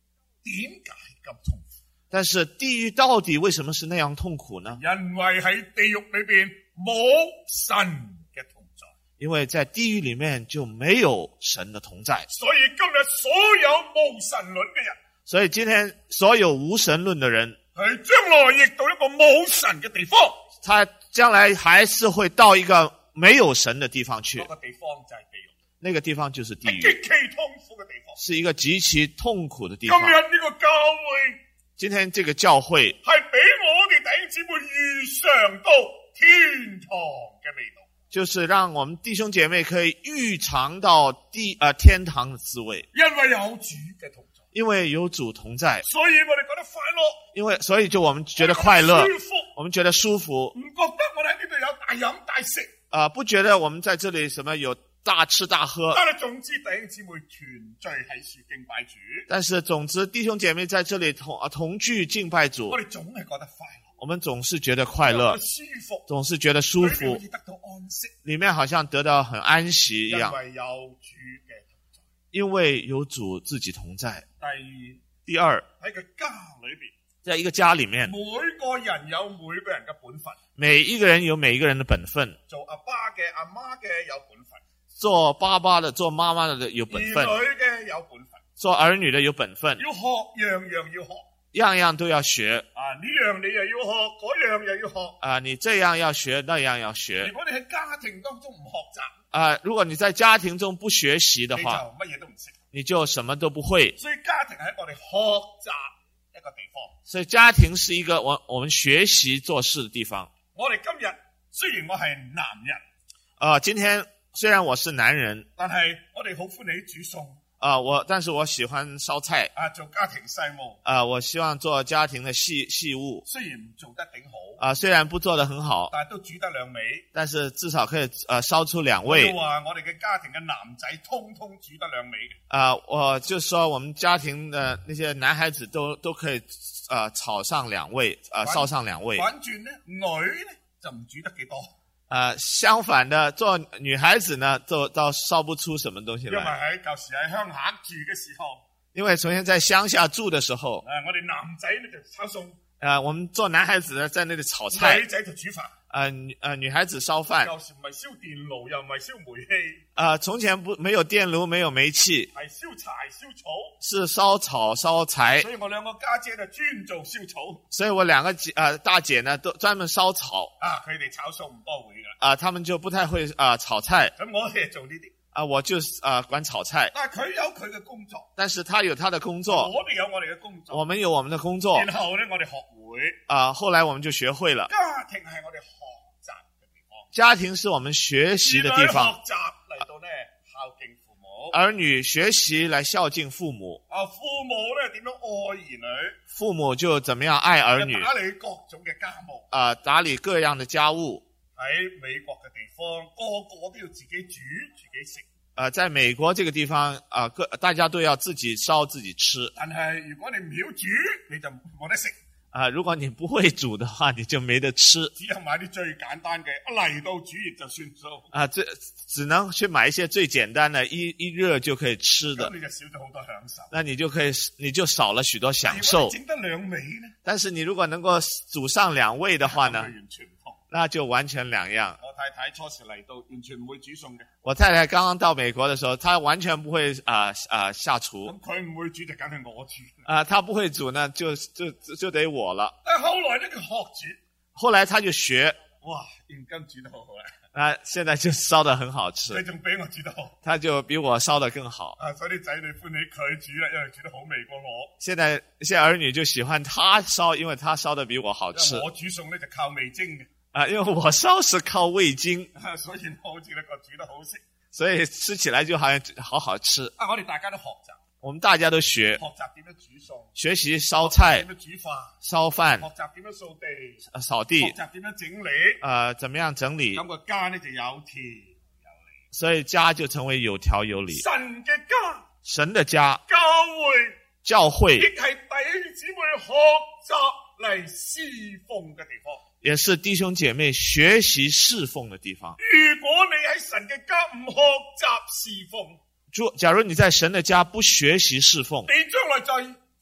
點解咁痛苦？ 但是地獄到底為什麼是那樣痛苦呢？ 因為喺地獄裏邊冇神嘅同在， 因為在地獄裡面就沒有神的同在。 所以今日所有無神論嘅人， 所以今天所有無神論的人， 佢將來亦到一個冇神嘅地方， 他將來還是會到一個沒有神的地方去。 嗰個地方就係地獄， 那個地方就是地獄， 係極其痛苦嘅地方， 是一個極其痛苦的地方。 今日呢個教會， 今天這個教會係俾我哋弟兄姊妹預嘗到天堂嘅味道， 就是讓我們弟兄姐妹可以預嘗到地呃天堂的滋味， 因為有主嘅同在， 因為有主同在， 所以我哋覺得快樂， 因為所以就我們覺得快樂， 舒服， 我們覺得舒服， 唔覺得我哋喺呢度有大飲大食， 啊、呃，不覺得我們在這裡什麼有大吃大喝。 但係總之弟兄姊妹團聚喺處敬拜主， 但是總之弟兄姐妹在這裡同啊同聚敬拜主， 我哋總係覺得快樂， 我們總是覺得快樂， 舒服， 總是覺得舒服， 好似得到安息， 裡面好像得到很安息一樣， 因為有主嘅同在， 因為有主自己同在。 第二， 第二， 喺個家裏邊， 在一個家裡面， 每個人有每個人嘅本分， 每一個人有每一個人的本分， 做阿爸嘅阿媽嘅有本分， 做爸爸的做媽媽的有本分， 兒女嘅有本分， 做兒女的有本分， 要學樣樣要學， 樣樣都要學啊呢樣你又要學，嗰樣又要學， 啊！你這樣要學，那樣要學如果你喺家庭當中唔學習啊！如果你在家庭中不學習的話， 你就乜嘢都唔識， 你就什麼都不會。 所以家庭係我哋學習一個地方。 所以家庭是一個我我們學習做事的地方。 我哋今日雖然我係男人， 啊，今天雖然我是男人， 但係我哋好歡喜煮餸。 啊，我但是我喜歡燒菜。 啊，做家庭細務。 啊，我希望做家庭的細細務。 雖然唔做得頂好。 啊，雖然不做得很好， 但係都煮得兩味。但是至少可以呃燒出兩味。 我話我哋嘅家庭嘅男仔通通煮得兩味嘅。 啊，我就說我們家庭的那些男孩子都都可以啊、呃、炒上兩味，啊、呃、燒上兩味。 反轉呢，女呢就唔煮得幾多。 啊、呃，相反的，做女孩子呢，就倒燒不出什麼東西來。 因為喺舊時喺鄉下住嘅時候， 因為從前在鄉下住的時候， 誒、呃，我哋男仔呢就炒餸， 啊、呃，我們做男孩子呢在那裏炒菜， 女仔就煮飯， 啊，女啊女孩子燒飯。 舊時唔係燒電爐，又唔係燒煤氣， 啊、呃，從前不沒有電爐，沒有煤氣， 係燒柴燒草， 是燒草燒柴。 所以我兩個家姐就專做燒草， 所以我兩個姐啊、呃、大姐呢都專門燒草。 啊，佢哋炒餸唔多會噶。 啊，他們就不太會啊、呃、炒菜。 咁我哋做呢啲。 啊，我就啊、呃、管炒菜。 但係佢有佢嘅工作。但是他有他的工作。 我哋有我哋嘅工作。 我們有我們的工作。 然後咧，我哋學會。 啊，後來我們就學會了。 家庭係我哋學習嘅地方。 家庭是我們學習的地方。 學習嚟到咧孝敬父母。 兒女學習來孝敬父母。 啊，父母咧點樣愛兒女？ 父母就怎麼樣愛兒女？ 打理各種嘅家務。 啊，打理各樣的家務。 喺美國嘅地方，個個都要自己煮自己食。 呃，在美國這個地方，啊、呃，各大家都要自己燒自己吃。 但係如果你唔曉煮，你就冇得食。 啊、呃，如果你不會煮的話，你就沒得吃。 只有買啲最簡單嘅，一嚟到煮熱就算數。 啊，這只能去買一些最簡單的，一一熱就可以吃的。 咁你就少咗好多享受。 那你就可以，你就少了許多享受。 整得兩味呢？ 但是你如果能夠煮上兩味的話呢？ 完全唔同。 那就完全兩樣。 我太太初時嚟到，完全唔會煮餸嘅。 我太太剛剛到美國的時候，她完全不會啊啊、呃呃、下廚。 咁佢唔會煮就梗係我煮。 啊、呃，她不會煮呢，就就就得我了。 但後來呢，佢學煮。 後來她就學。 哇，現今煮得好好啊！ 啊，現在就燒得很好吃。 佢仲比我煮得好。他就比我燒得更好。 啊，所以啲仔女歡喜佢煮啦，因為煮得好味過我。 現在現在兒女就喜歡他燒，因為他燒得比我好吃。 我煮餸呢就靠味精嘅。 啊，因為我燒是靠味精， 啊、所以我好似你個煮得好食， 所以吃起來就好像好好吃。 啊，我哋大家都學習， 我們大家都學， 學習點樣煮餸， 學習燒菜， 點樣煮飯， 燒飯， 學習點樣掃地， 掃地， 學習點樣整理， 呃，怎麼樣整理？ 咁個家呢就有條有理， 所以家就成為有條有理。 神嘅家， 神的家， 教會， 教會， 亦係弟兄姊妹學習嚟侍奉嘅地方。 也是弟兄姐妹學習侍奉的地方。 如果你喺神嘅家唔學習侍奉， 假如你在神的家不學習侍奉， 你將來就係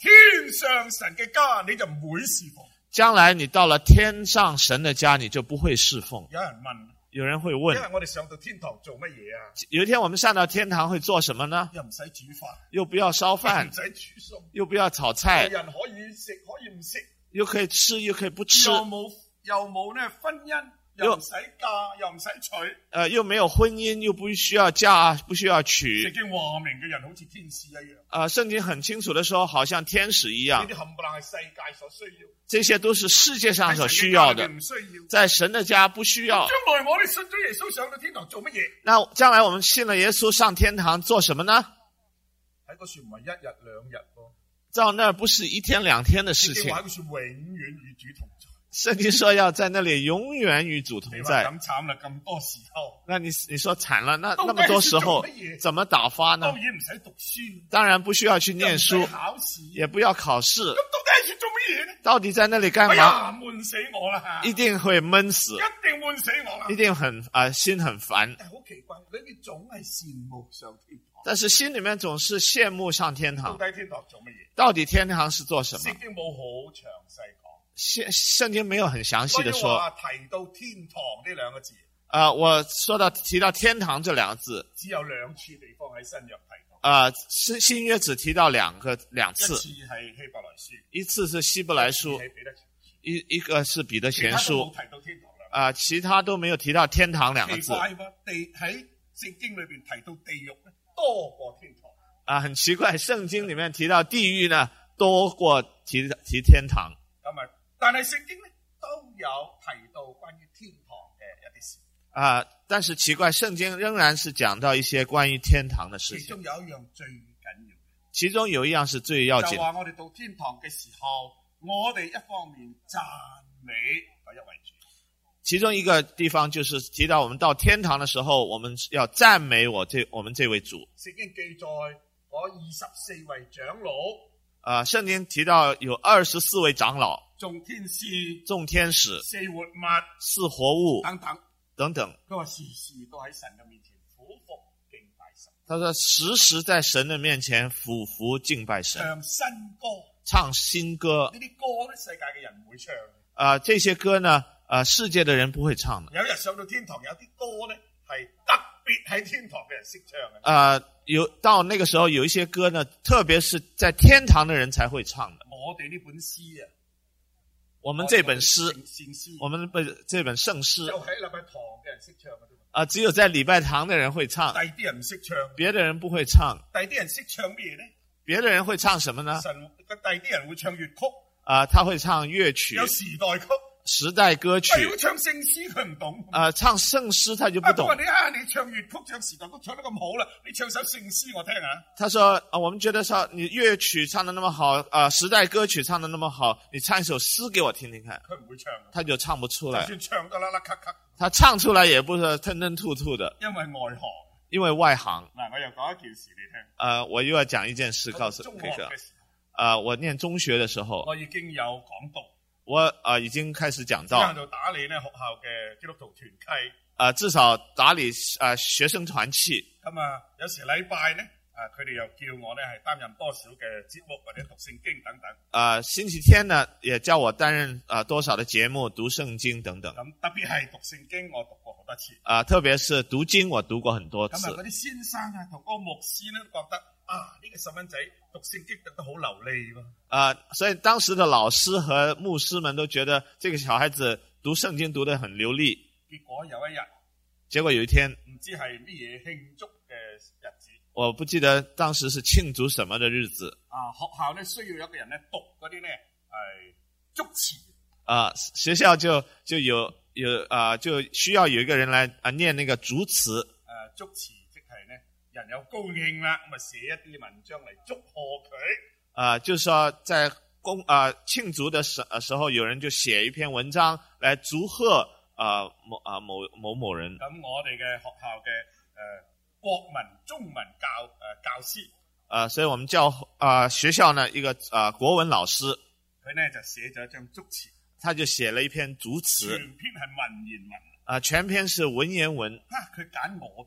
天上神嘅家你就唔會侍奉。 將來你到了天上神的家，你就不會侍奉。 有人問， 有人會問， 因為我哋上到天堂做乜嘢啊？ 有一天我們上到天堂會做什麼呢？ 又唔使煮飯， 又不要燒飯， 唔使煮餸， 又不要炒菜， 人可以食可以唔食， 又可以吃又可以不吃， 又冇又冇呢婚姻，又唔使嫁，又唔使娶。 呃，又沒有婚姻，又不需要嫁，不需要娶。 聖經話明嘅人好似天使一樣。 呃，聖經很清楚的說，好像天使一樣。 呢啲冚唪唥係世界所需要， 這些都是世界上所需要的，在神的家不需要。 將來我哋信咗耶穌上到天堂做乜嘢？ 那將來我們信了耶穌上天堂做什麼呢？ 喺嗰處唔係一日兩日喎， 到那不是一天兩天的事情。 喺嗰處永遠與主同在。 聖經說要在那裏永遠與主同在。 咁慘啦，咁多時候。 那你你說慘了，那那麼多時候怎麼打發呢？ 當然唔使讀書， 當然不需要去念書， 考試也不要考試。 咁到底係做乜嘢呢？ 到底在那裏幹嘛？ 哎呀，悶死我啦！ 一定會悶死， 一定悶死我啦！ 一定很啊、呃，心很煩。 但係好奇怪，裏面總係羨慕上天堂。 但是心裏面總是羨慕上天堂。 到底天堂做乜嘢？ 到底天堂是做什麼？ 聖經冇好詳細講。 聖聖經沒有很詳細的說。 提到天堂呢兩個字。 啊、呃，我說到提到天堂這兩個字， 只有兩處地方喺新約提到。 啊、呃，新新約只提到兩個兩次。 一次係希伯來書， 一次是希伯來書，一一個是彼得前書。 其他都冇提到天堂兩個字。 啊、呃，其他都沒有提到天堂兩個字。 奇怪喎，地喺聖經裏邊提到地獄咧，多過天堂。 啊，很奇怪，聖經裏面提到地獄呢，多過提提天堂。 咁啊，但係聖經咧都有提到關於天堂嘅一啲事。 啊，但是奇怪，聖經仍然是講到一些關於天堂的事情。 其中有一樣最緊要， 其中有一樣是最要緊。 就話我哋到天堂嘅時候，我哋一方面讚美嗰一位主。 其中一個地方就是提到我們到天堂的時候，我們要讚美我這我們這位主。 聖經記載嗰二十四位長老。 啊，聖經提到有二十四位長老。 眾天使。 眾天使。 四活物。 四活物。 等等。 等等。 佢話時時都喺神嘅面前俯伏敬拜神。 他說時時在神的面前俯伏敬拜神。 唱新歌。 唱新歌。 呢啲歌咧，世界嘅人唔會唱。 啊，這些歌呢，啊，世界的人不會唱的。 有日上到天堂，有啲歌咧係特別喺天堂嘅人識唱嘅。 啊，有到那個時候有一些歌呢，特別是在天堂的人才會唱的。 我哋呢本詩啊， 我們這本詩， 詩我們本這本聖詩， 就喺禮拜堂嘅人識唱嘅啫。 啊，只有在禮拜堂的人會唱， 第啲人唔識唱， 別的人不會唱。 第啲人識唱咩呢？ 別的人會唱什麼呢？ 神第啲人會唱粵曲， 啊，他會唱樂曲， 有時代曲。 時代歌曲， 如果唱聖詩佢唔懂， 啊、呃，唱聖詩他就不懂。 啊、你啊，你唱粵曲、唱時代曲唱得咁好啦，你唱首聖詩我聽下。 他說：啊，我們覺得說你樂曲唱得那麼好，啊、呃，時代歌曲唱得那麼好，你唱一首詩給我聽聽看。 佢唔會唱， 他就唱不出來。 就算唱得啦啦咳咳， 他唱出來也不是吞吞吐吐的， 因為外行。 因為外行。 嗱，我又講一件事你聽。 呃，我又要講一件事告訴這個。呃，我念中學的時候， 我已經有講到。 我啊、呃、已經開始講到， 這樣就打理呢學校嘅基督徒團契， 啊、呃、至少打理啊、呃、學生團契。 咁啊有時禮拜呢，啊佢哋又叫我呢係擔任多少嘅節目或者讀聖經等等。 啊、呃、星期天呢也叫我擔任啊、呃、多少的節目讀聖經等等。 咁特別係讀聖經我讀過好多次。 啊、呃、特別是讀經我讀過很多次。 咁啊嗰啲先生啊同嗰個牧師呢都覺得啊呢、這個細蚊仔讀聖經讀得好流利喎。 啊、呃，所以當時的老師和牧師們都覺得這個小孩子讀聖經讀得很流利。 結果有一日， 結果有一天， 唔知係乜嘢慶祝嘅日子， 我不記得當時是慶祝什麼的日子。 啊，學校呢需要有一個人呢讀嗰啲呢係祝詞。 啊，學校就就有有啊，就需要有一個人來啊念那個祝詞。誒、 啊，祝詞即係呢人有高興啦，咁啊寫一啲文章嚟祝賀佢。 啊，就是說在公啊慶祝的時時候，有人就寫一篇文章來祝賀啊某啊某某某人。 咁我哋嘅學校嘅誒、呃、國文中文教誒、呃、教師， 啊，所以我們教啊學校呢一個啊國文老師， 佢呢就寫咗一張祝詞， 他就寫了一篇祝詞， 全篇係文言文， 啊全篇是文言文。 啊，佢揀我讀。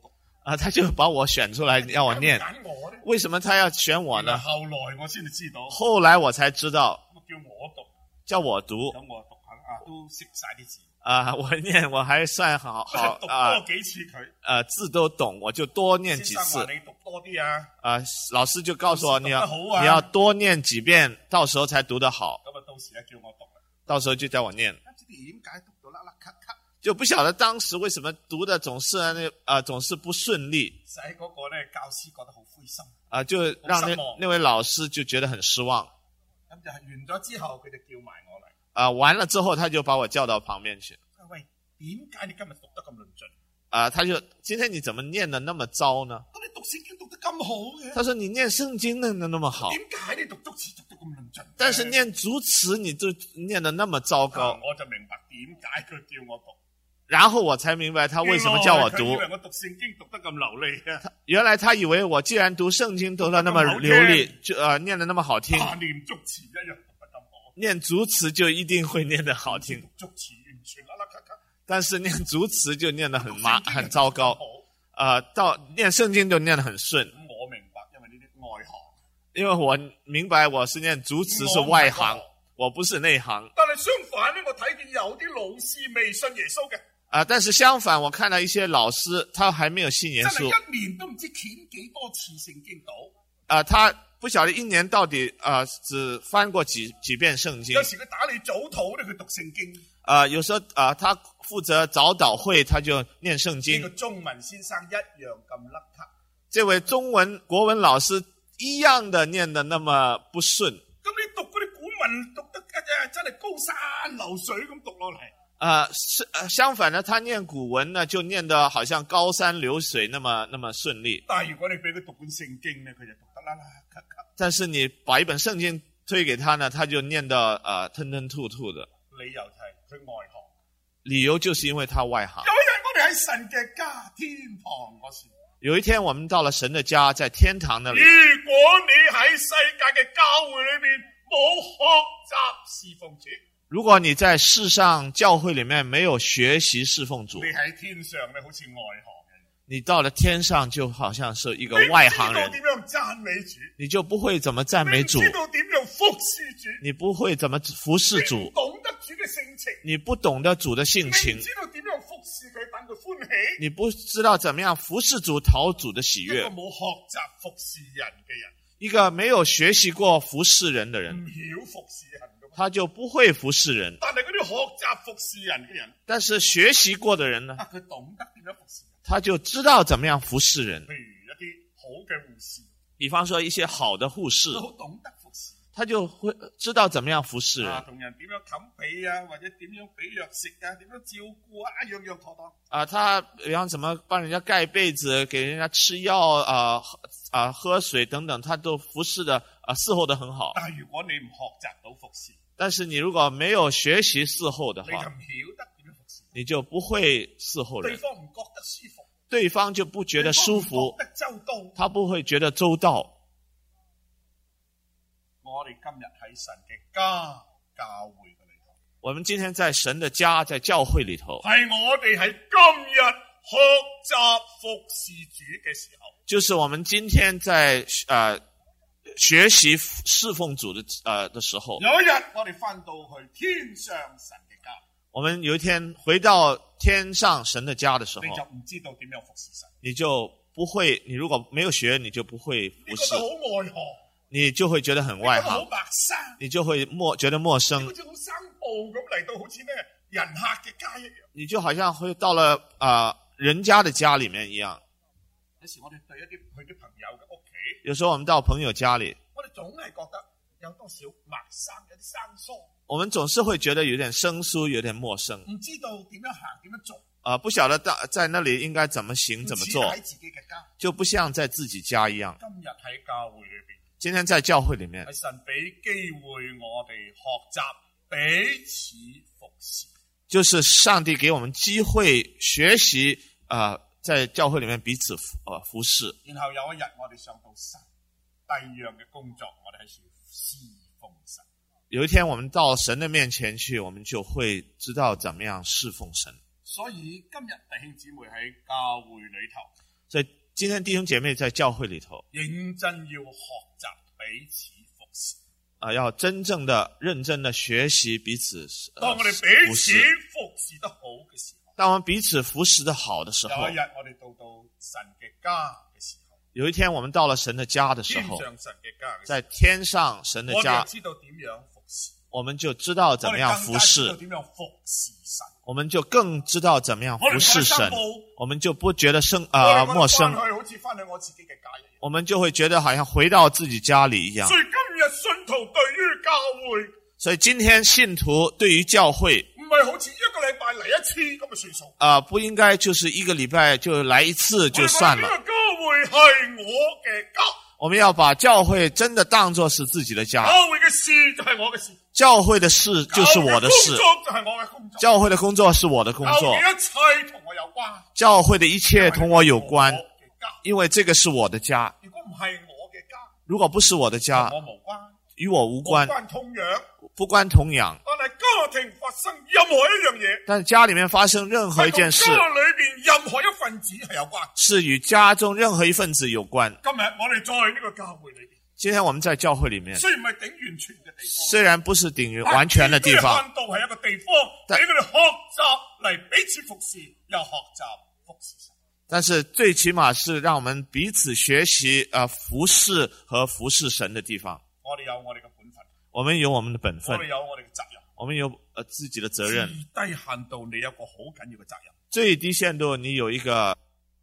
啊，他就把我选出来要我念。 揀我呢？ 为什麼他要選我呢？ 後來我先至知道， 後來我才知道， 叫我讀， 叫我讀。 咁我讀下啊，都識晒啲字。 啊，我念我還算好好讀啊， 多幾次佢。 呃，字都懂，我就多念幾次。 先生話你讀多啲啊。 啊，老師就告訴我你要讀得好啊你要多念幾遍，到時候才讀得好。 咁啊，到時咧叫我讀啦。 到時候就叫我念。 唔知點解讀到甩甩咳咳， 就不曉得當時為什麼讀的總是那啊、呃、總是不順利。 使嗰個咧教師覺得好灰心。 啊、就讓那那位老師就覺得很失望。 咁就係完咗之後，佢就叫埋我嚟。 啊、完了之後，他就把我叫到旁邊去。 喂，點解你今日讀得咁論盡？ 啊、他就今天你怎麼念得那麼糟呢？ 咁你讀聖經讀得咁好嘅？ 他說你念聖經念得那麼好， 點解你讀足詞讀得咁論盡？ 但是念主詞你就念得那麼糟糕。 啊、我就明白點解佢叫我讀。 然後我才明白他為什麼叫我讀。 佢以為我讀聖經讀得咁流利啊！ 原來他以為我既然讀聖經讀得那麼流利，就呃念得那麼好聽， 啊、念足詞一樣讀得咁好。 念主詞就一定會念得好聽。 讀足詞完全甩甩咳咳， 但是念主詞就念得很麻很糟糕。 呃， 到念聖經就念得很順。 咁我明白，因為呢啲外行。 因為我明白我是念主詞是外行，我不是內行。 但係相反呢，我睇見有啲老師未信耶穌嘅。 啊、呃！但是相反，我看到一些老師，他還沒有信耶穌。 真係一年都唔知撿幾多次聖經到。 啊、呃，他不曉得一年到底啊、呃，只翻過幾幾遍聖經。 有時佢打理早禱咧，佢讀聖經。 啊、呃，有時候啊、呃，他負責早禱會，他就念聖經。 呢個中文先生一樣咁甩咳。 這位中文國文老師一樣的念得那麼不順。 咁你讀嗰啲古文讀得真係高山流水咁讀落嚟。 啊，是相反呢，他念古文呢，就念得好像高山流水那麼那麼順利。 但係如果你俾佢讀本聖經呢，佢就讀得啦啦咳咳。 但是你把一本聖經推給他呢，他就念得啊吞吞吐吐的。 理由係佢外行。 理由就是因為他外行。 有一日我哋喺神嘅家天堂嗰時， 有一天我們到了神的家，在天堂那裡。 如果你喺世界嘅教會裏邊冇學習侍奉主， 如果你在世上教會裏面沒有學習侍奉主， 你喺天上咧好似外行人， 你到了天上就好像是一個外行人， 你唔知道點樣讚美主， 你就不會怎麼讚美主， 你唔知道點樣服侍主， 你不會怎麼服侍主， 你唔懂得主嘅性情， 你不懂得主的性情， 你唔知道點樣服侍佢等佢歡喜， 你不知道怎麼樣服侍主討主的喜悅。 一個冇學習服侍人嘅人， 一個沒有學習過服侍人的人， 唔曉服侍人， 他就不會服侍人。 但係嗰啲學習服侍人嘅人， 但是學習過的人呢？ 啊，佢懂得點樣服侍人， 他就知道怎麼樣服侍人。 譬如一啲好嘅護士， 比方說一些好的護士， 都好懂得服侍， 他就會知道怎麼樣服侍人。 啊，同人點樣冚被啊，或者點樣俾藥食啊，點樣照顧啊，樣樣妥當。 啊，他比方怎麼幫人家蓋被子，給人家吃藥啊啊喝水等等，他都服侍的啊伺候得很好。 但係如果你唔學習到服侍， 但是你如果沒有學習伺候的話， 你就唔曉得點樣服侍， 你就不會伺候人。 對方唔覺得舒服， 對方就不覺得舒服， 覺得周到， 他不會覺得周到。 我哋今日喺神嘅家教會嘅裏頭， 我們今天在神的家，在教會裏頭， 係我哋喺今日學習服侍主嘅時候， 就是我們今天在呃學習侍奉主的呃的時候。 有一日我哋翻到去天上神嘅家， 我們有一天回到天上神的家的時候， 你就唔知道點樣服侍神， 你就不會，你如果沒有學，你就不會服侍， 你覺得好外行， 你就會覺得很外你覺得好行， 陌生， 你就會陌覺得陌生好，似好生暴咁嚟到，好似咩人客嘅家一樣。 你就好像會到了啊、呃、人家的家裏面一樣。 有時我哋對一啲去啲朋友嘅屋企， 有時候我們到朋友家裏， 我哋總係覺得有多少陌生，有啲生疏， 我們總是會覺得有點生疏，有點陌生， 唔知道點樣行，點樣做。 啊、呃，不曉得在在那裏應該怎麼行，怎麼做， 喺自己嘅家， 就不像在自己家一樣。 今日喺教會裏邊， 今天在教會裏面， 係神俾機會我哋學習彼此服侍， 就是上帝給我們機會學習啊、呃，在教會裏面彼此服呃服侍。 然後有一日我哋上到神第二樣嘅工作，我哋係要侍奉神。 有一天我們到神的面前去，我們就會知道怎麼樣侍奉神。 所以今日弟兄姊妹喺教會裏頭， 所以今天弟兄姐妹在教会里頭， 認真要學習彼此服侍。 啊、呃，要真正的、認真的學習彼此、呃、 當我哋彼此服侍得好嘅時候， 當我們彼此服侍得好的時候， 有一日我哋到到神嘅家嘅時候， 有一天我們到了神的家的時候， 天上神嘅家嘅時候， 在天上神的家， 我哋知道點樣服侍， 我們就知道怎麼樣服侍， 點樣服侍神， 我們就更知道怎麼樣服侍神，我們就不覺得生啊、呃、陌生， 好似翻去我自己嘅家一樣， 我們就會覺得好像回到自己家裏一樣。 所以今日信徒對於教會， 所以今天信徒對於教會唔係好似一個禮拜嚟一次咁嘅算數， 啊、呃，不應該就是一個禮拜就來一次就算了。 呢個教會係我嘅家， 我們要把教會真的當作是自己的家。 教會嘅事就係我嘅事， 教會的事就是我的事， 工作就係我嘅工作， 教會的工作是我的工作， 教會一切同我有關， 教會的一切同我有關，因為這個是我的家。 如果唔係我嘅家， 如果不是我的家， 我無關， 與我無關， 無關痛癢， 不關痛癢。 但係家庭發生任何一樣嘢， 但是家裏面發生任何一件事， 家裏邊任何一份子係有關， 是與家中任何一份子有關。 今日我哋在呢個教會裏邊， 今天我們在教會裏面， 雖然唔係頂完全嘅地方， 雖然不是頂完全的地方， 但係係一個地方俾佢哋學習嚟彼此服侍，又學習服侍神。 但是最起碼是讓我們彼此學習呃服侍和服侍神的地方。 我哋有我哋嘅本分， 我們有我們的本分， 我哋有我哋嘅責任， 我們有呃自己的責任。 最低限度你有個好緊要嘅責任， 最低限度你有一個，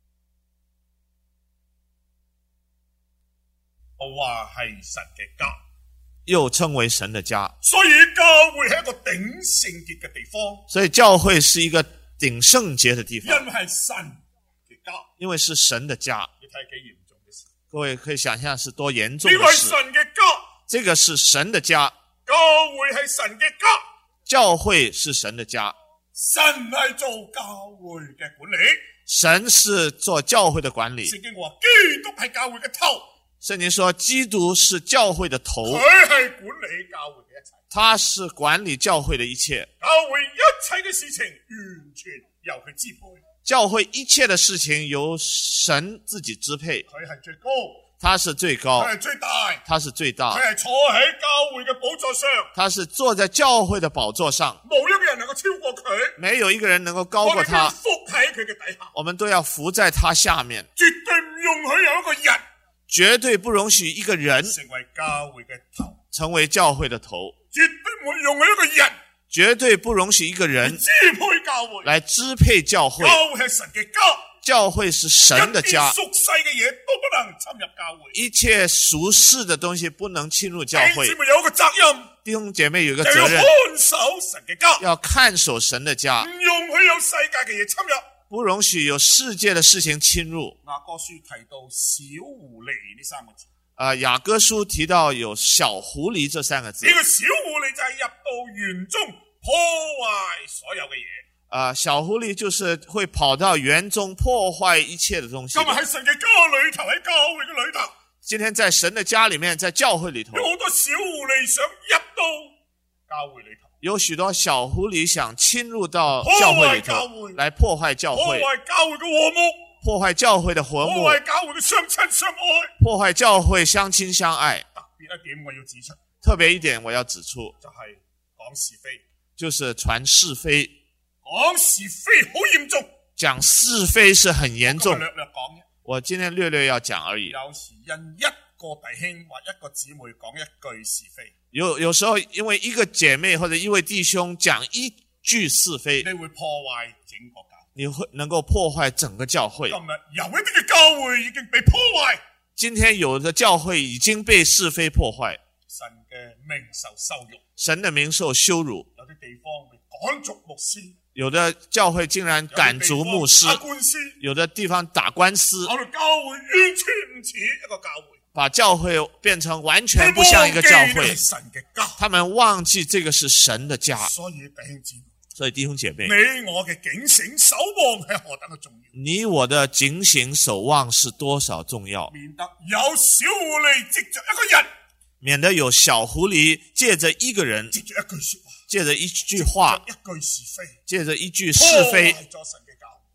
我話係神嘅家， 又稱為神的家。 所以教會係一個頂聖潔嘅地方， 所以教會是一個頂聖潔的地方， 因為係神嘅家， 因為是神的家。 你睇幾嚴重嘅事， 各位可以想象是多嚴重的事。 呢個係神嘅家， 這個是神的家， 教會係神嘅家， 教會是神的家， 神係做教會嘅管理， 神是做教會的管理。 聖經話基督係教會嘅頭， 聖經說基督是教會的頭， 佢係管理教會嘅一切， 他是管理教會的一切， 教會一切嘅事情完全由佢支配， 教會一切的事情由神自己支配， 佢係最高， 他是最高， 佢係最大， 他是最大， 佢係坐喺教會嘅寶座上， 他是坐在教會的寶座上， 冇一個人能夠超過佢， 沒有一個人能夠高過他， 我哋都要伏喺佢嘅底下， 我們都要伏在他下面， 絕對唔容許有一個人， 絕對不容許一個人成為教會嘅頭， 成為教會的頭， 絕對唔會容許一個人， 絕對不容許一個人支配教會， 來支配教會。 教會係神嘅家， 教會是神的家， 一啲屬世嘅嘢都不能侵入教會， 一切屬世的東西不能侵入教會。 弟兄姊妹有一個責任， 弟兄姐妹有一個責任， 要看守神嘅家， 要看守神的家， 唔容許有世界嘅嘢侵入， 不容許有世界的事情侵入。 雅歌書提到小狐狸呢三個字， 啊、呃，雅歌書提到有小狐狸這三個字。 呢個小狐狸就係入到園中破壞所有嘅嘢。 啊、呃，小狐狸就是會跑到園中破壞一切的東西。 今日喺神嘅家裏頭，喺教會嘅裏頭， 今天在神的家裏面，在教會裏頭， 有好多小狐狸想入到教會裏頭， 有許多小狐狸想侵入到教會裏頭，來破壞教會， 破壞教會嘅和睦， 破壞教會的和睦， 破壞教會嘅相親相愛， 破壞教會相親相愛。 特別一點我要指出， 特別一點我要指出， 就係講是非， 就是傳是非。 講是非好嚴重， 講是非是很嚴重。 略略講嘅， 我今天略略要講而已。 有時因一個弟兄或一個姊妹講一句是非， 有有時候因為一個姐妹或者一位弟兄講一句是非， 你會破壞整個教會， 你會能夠破壞整個教會。 今日有一啲嘅教會已經被破壞， 今天有的教會已經被是非破壞， 神嘅名受羞辱， 神的名受羞辱， 有啲地方被趕逐牧師， 有的教會竟然趕逐牧師， 打官司， 有的地方打官司， 我哋教會完全唔似一個教會， 把教會變成完全不像一個教會。 神嘅家， 他們忘記這個是神的家。 所以弟兄姊妹， 所以弟兄姐妹， 你我嘅警醒守望係何等嘅重要， 你我的警醒守望是多少重要， 免得有小狐狸藉着一個人， 免得有小狐狸借着一個人， 藉着一句說話， 借着一句話， 一句是非， 借着一句是非，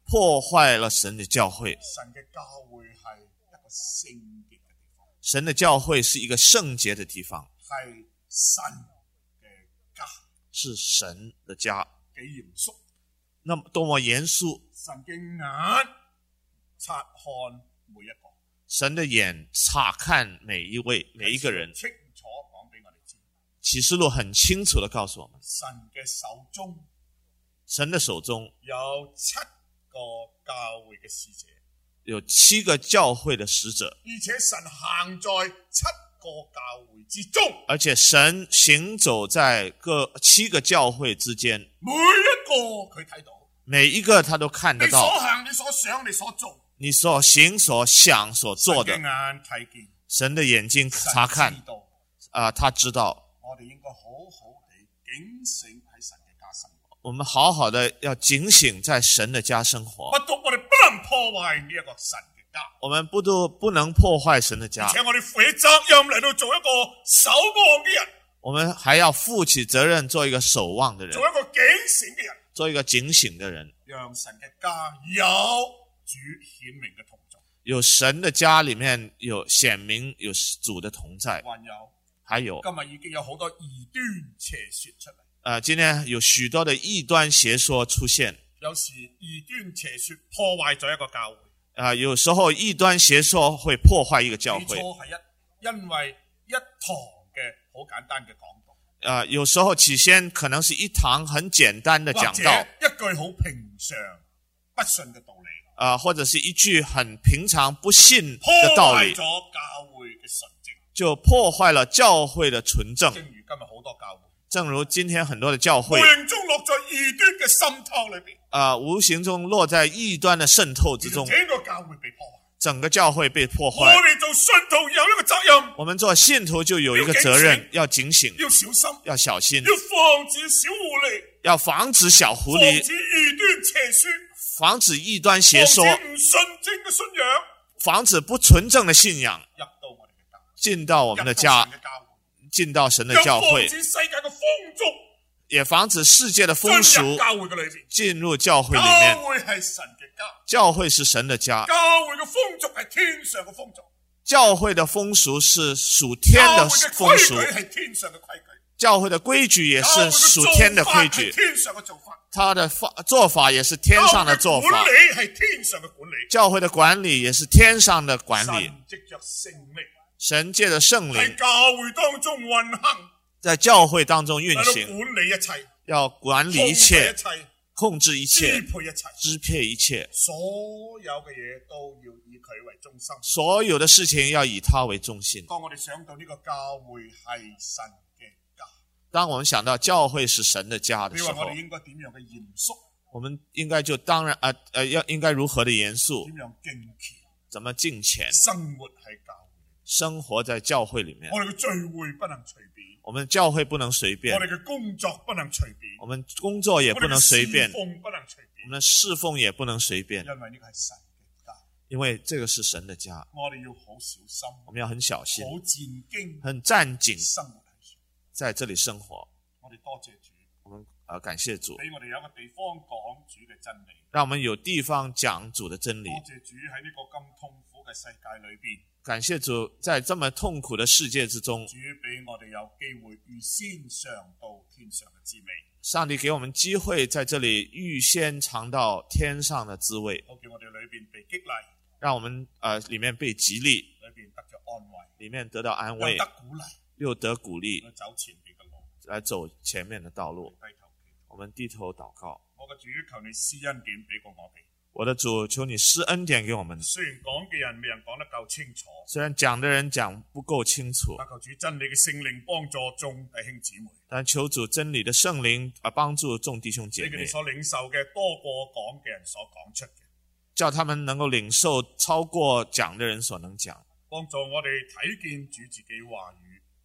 破壞了神的教會。 神嘅教會係一個聖潔嘅地方， 神的教會是一個聖潔的地方， 係神嘅家， 是神的家。 幾嚴肅， 那麼多麼嚴肅， 神嘅眼察看每一個， 神的眼察看每一位每一個人。 清楚講俾我哋知， 啟示錄很清楚地告訴我們， 神嘅手中神的手中有七個教會嘅使者， 有七個教會的使者， 而且神行在七個教會之中， 而且神行走在各七個教會之間， 每一個佢睇到， 每一個他都看得你所到。 行、你所想、你所做， 你所行、所想、所做的， 神嘅眼睇見， 神的眼睛察看神知道， 啊、呃，他知道。 我哋應該好好地警醒喺神嘅家生活。 我們好好的要警醒在神的家生活， 不獨我哋不能破壞呢一個神嘅家， 我們不都不能破壞神的家而，且我哋負起責任嚟到做一個守望嘅人， 我們還要負起責任做一個守望的人， 做一個警醒嘅人， 做一個警醒的人， 讓神嘅家有主顯明嘅同在。 有神的家裏面有顯明有主的同在。 還有還有今日已經有好多異端邪說出嚟， 呃，今天有許多的異端邪說出現， 有時異端邪說破壞咗一個教會， 呃，有時候異端邪說會破壞一個教會。 起初係一因為一堂嘅好簡單嘅講道， 呃，有時候起先可能是一堂很簡單的或者講道， 一句好平常不信嘅道理， 呃，或者是一句很平常不信破的道理， 壞咗教會嘅純正。 就破壞了教會的純正。 正如今日好多教會， 正如今天很多的教會無形中落在異端嘅滲透裏邊， 呃，無形中落在異端的滲透之中， 整個教會被破壞。 整個教會被破我壞。 哋做信徒有一個責任， 我們做信徒就有一個責任，要警醒， 要小心， 要小心， 要防止小狐狸， 要防止小狐防狸， 止異端邪說， 防止異端邪說， 防止唔純正嘅信仰防止不純正的信仰入到我哋嘅家， 進到我們的家， 入到神嘅教會， 進到神的教會， 又防止世界嘅風俗也防止世界的風進入俗教會嘅裏邊。 進入教會裏教面。 會係神嘅家， 教會是神的家， 教會嘅風俗係天上嘅風俗， 教會的風俗是屬天的風俗， 教會嘅規矩係天上嘅規矩， 教會的規矩也是教會嘅屬天的規矩， 做法係天上嘅做法， 他的法做法也是天上的做法， 教會嘅管理係天上嘅管理， 教會的管理也是天上的管理。 神藉着聖靈神借着聖喺靈教會當中運行， 在教會當中運嚟到行， 管理一切， 要管理一控制切一，切， 控制一切， 支配一切， 支配一切， 所有嘅嘢都要以佢為中心。 所有的事情要以他為中心。 當我哋想到呢個教會係神嘅家， 當我們想到教會是神的家的時候你話我哋，應該點樣嘅嚴肅， 我們應該就當然呃呃要應該如何的嚴肅， 點樣敬虔， 怎麼敬虔， 生活喺教會。 生活在教會裡面。 我哋嘅聚會不能隨便， 我們教會不能隨便我，哋嘅工作不能隨便， 我們工作也不能隨便， 我哋嘅侍奉不能隨我便， 們的侍奉也不能隨便， 因為呢個係神嘅家， 因為這個是神的家， 我哋要好小心， 我們要很小心好，戰兢， 很戰兢， 生活喺度。 在這裡生活。 我哋多謝主， 我們呃感謝主， 俾我哋有一個地方講主嘅真理。 讓我們有地方講主的真理多。謝主喺呢個咁痛苦嘅世界裏邊， 感謝主，在這麼痛苦的世界之中， 主俾我哋有機會預先嘗到天上嘅滋味， 上帝給我們機會在這裡預先嘗到天上的滋味， 好叫我哋裏邊被激勵， 讓我們呃裡面被激勵， 裏邊得着安慰， 裡面得到安又慰得，鼓勵， 又得鼓勵， 去走前邊嘅路。 來走前面的道路。 低頭祈禱， 我們低頭禱告， 我嘅主求你施恩典俾過我哋。 我的主，求你施恩典給我們。 雖然講嘅人未人講得夠清楚， 雖然講的人講不夠清楚， 但求主真理嘅聖靈幫助眾弟兄姊妹， 但求主真理的聖靈啊幫助眾弟兄姐妹俾佢哋，所領受嘅多過講嘅人所講出嘅， 叫他們能夠領受超過講的人所能講， 幫助我哋睇見主自己話語，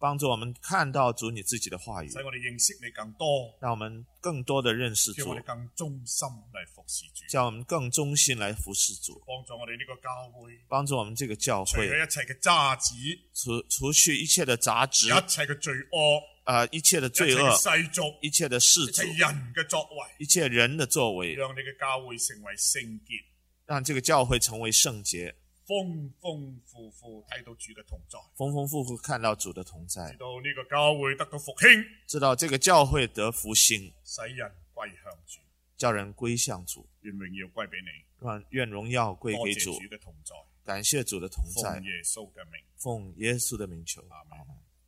帮助我们看到主你自己的话语， 使我哋認識你更多， 让我们更多的认識主叫我哋，更忠心嚟服侍主， 叫我们更忠心来服侍主， 幫助我哋呢個教會， 帮助我们这个教会除去一切嘅渣子， 除除去一切的杂质， 一切嘅罪惡， 呃，一切的一切罪惡， 嘅世俗， 一切的世一切俗， 人嘅作為， 一切人的作為， 讓你嘅教會成為聖潔， 让这个教会成为聖潔， 豐豐富富睇到主嘅同在， 豐豐富富看到主的同在知，道呢個教會得到復興， 知道这个教会得復興， 使人歸向主， 叫人歸向主， 願榮耀歸俾你， 讓願榮耀歸多給主， 謝主嘅同在， 感謝主的同在奉，耶穌嘅名。 奉耶穌的名求， 阿們。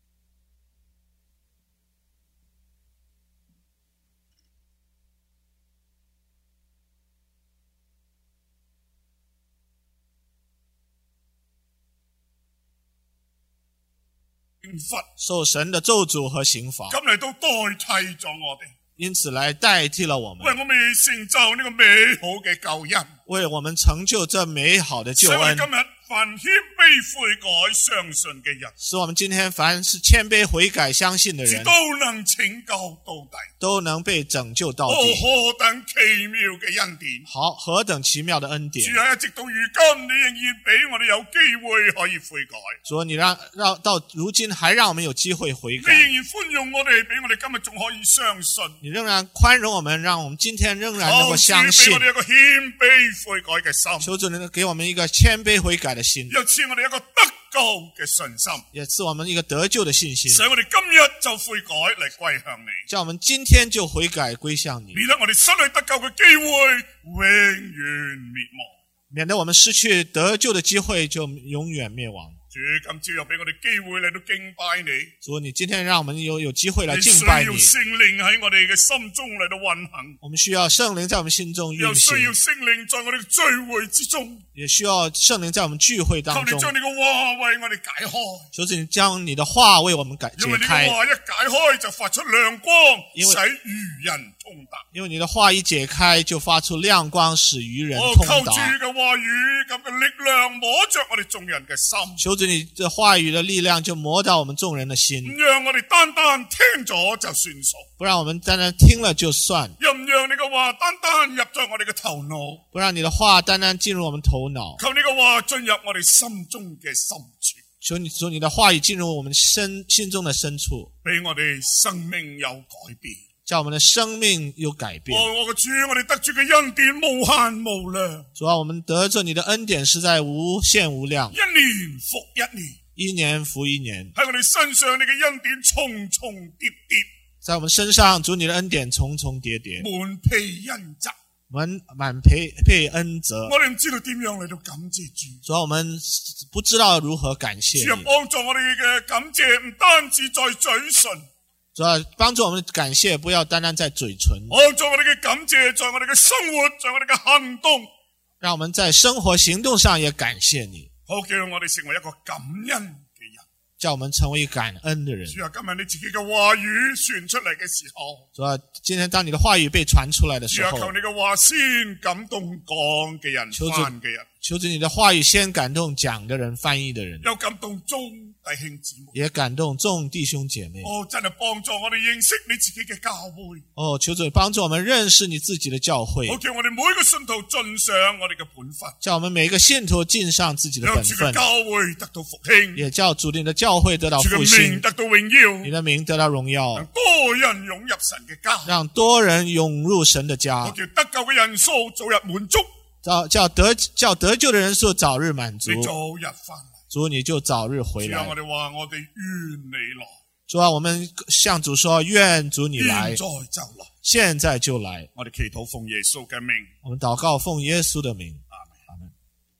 刑罰受神的咒詛和刑罰， 咁嚟到代替咗我哋， 因此來代替了我們， 為我哋成就呢個美好嘅救恩， 為我們成就這美好的救恩使我哋，今日凡謙卑悔改相信嘅人， 使我們今天凡是謙卑悔改相信的人， 都能拯救到底。 都能被拯救到哦， 底。 何等奇妙嘅恩典！ 好，何等奇妙的恩典！ 主啊，一直到如今，你仍然俾我哋有機會可以悔改， 主，你讓讓到如今還讓我們有機會悔你改， 仍然寬容我哋，俾我哋今日仲可以相信。 你仍然寬容我們，讓我們今天仍然能夠相信求主俾我。哋一個謙卑悔改嘅心， 求主能給我們一個謙卑悔改的心， 又賜我哋一個得救嘅信心， 也賜我們一個得救的信心， 使我哋今日就悔改嚟歸向你， 叫我們今天就悔改歸向你， 免得我哋失去得救嘅機會，永遠滅亡。 免得我們失去得救的機會就永遠滅亡。 主今朝又俾我哋機會嚟到敬拜你， 主，你今天讓我們有有機會來你需要敬拜你， 聖靈喺我哋嘅心中嚟到運行， 我們需要聖靈在我們心中運又需要行， 聖靈在我哋嘅聚會之中， 也需要聖靈在我們聚會求當中。 你將你嘅話為我哋解開， 求主你將你的話為我們解解因為你嘅開， 話一解開就發出亮光， 因為使愚人通達。 因為你的話一解開就發出亮光，使愚人哦， 通求主達。 嘅話語咁嘅力量摸着我哋眾人嘅心， 求主你的話語的力量就磨到我們眾人的心， 唔讓我哋單單聽咗就算數， 不讓我們單單聽了就算， 又唔讓你嘅話單單入咗我哋嘅頭腦， 不讓你的話單單進入我們頭腦。 求你嘅話進入我哋心中嘅深處， 求你求你的話語進入我們身心中的深處， 俾我哋生命有改變。 叫我們的生命有改變。 哦，我嘅主，我哋得住嘅恩典無限無量， 主啊，我們得着你的恩典實在無限無量， 一年復一年， 一年復一年， 喺我哋身上你嘅恩典重重疊疊， 在我們身上主你的恩典重重疊疊， 滿披恩澤。 滿滿配配恩澤。 我哋唔知道點樣嚟到感謝主。 主啊，我們不知道如何感謝主啊， 你。 幫助我哋嘅感謝唔單止在嘴唇， 主啊，幫助我們感謝，不要單單在嘴唇， 幫助我哋嘅感謝在我哋嘅生活，在我哋嘅行動， 讓我們在生活行動上也感謝你， 好叫我哋成為一個感恩嘅人。 叫我們成為感恩的人。 主啊，今日你自己嘅話語傳出嚟嘅時候， 主啊，今天當你的話語被傳出來的主啊， 時候， 求你嘅話先感動講嘅人、 求主翻嘅人， 求主你的話語先感動講的人、翻譯的人， 又感動眾弟兄姊妹。 也感動眾弟兄姐妹。 哦，真係幫助我哋認識你自己嘅教會， 哦，求主幫助我們認識你自己的教會好，叫我哋每個信徒盡上我哋嘅本分， 叫我們每個信徒盡上自己的讓主嘅本分， 教會得到復興， 也叫主你的教會得到主復興， 嘅名得到榮耀， 你的名得到榮耀讓，多人湧入神嘅家， 讓多人湧入神的家好，叫得救嘅人數早日滿足， 叫叫得叫得救的人數早日滿足， 你早日翻嚟。 主你就早日回主啊， 來我。哋話我哋願你來， 主啊，我們向主說，願主你來現，在就來。 現在就來。 我哋祈禱奉耶穌嘅名， 我們禱告奉耶穌的名。 阿門。 阿門。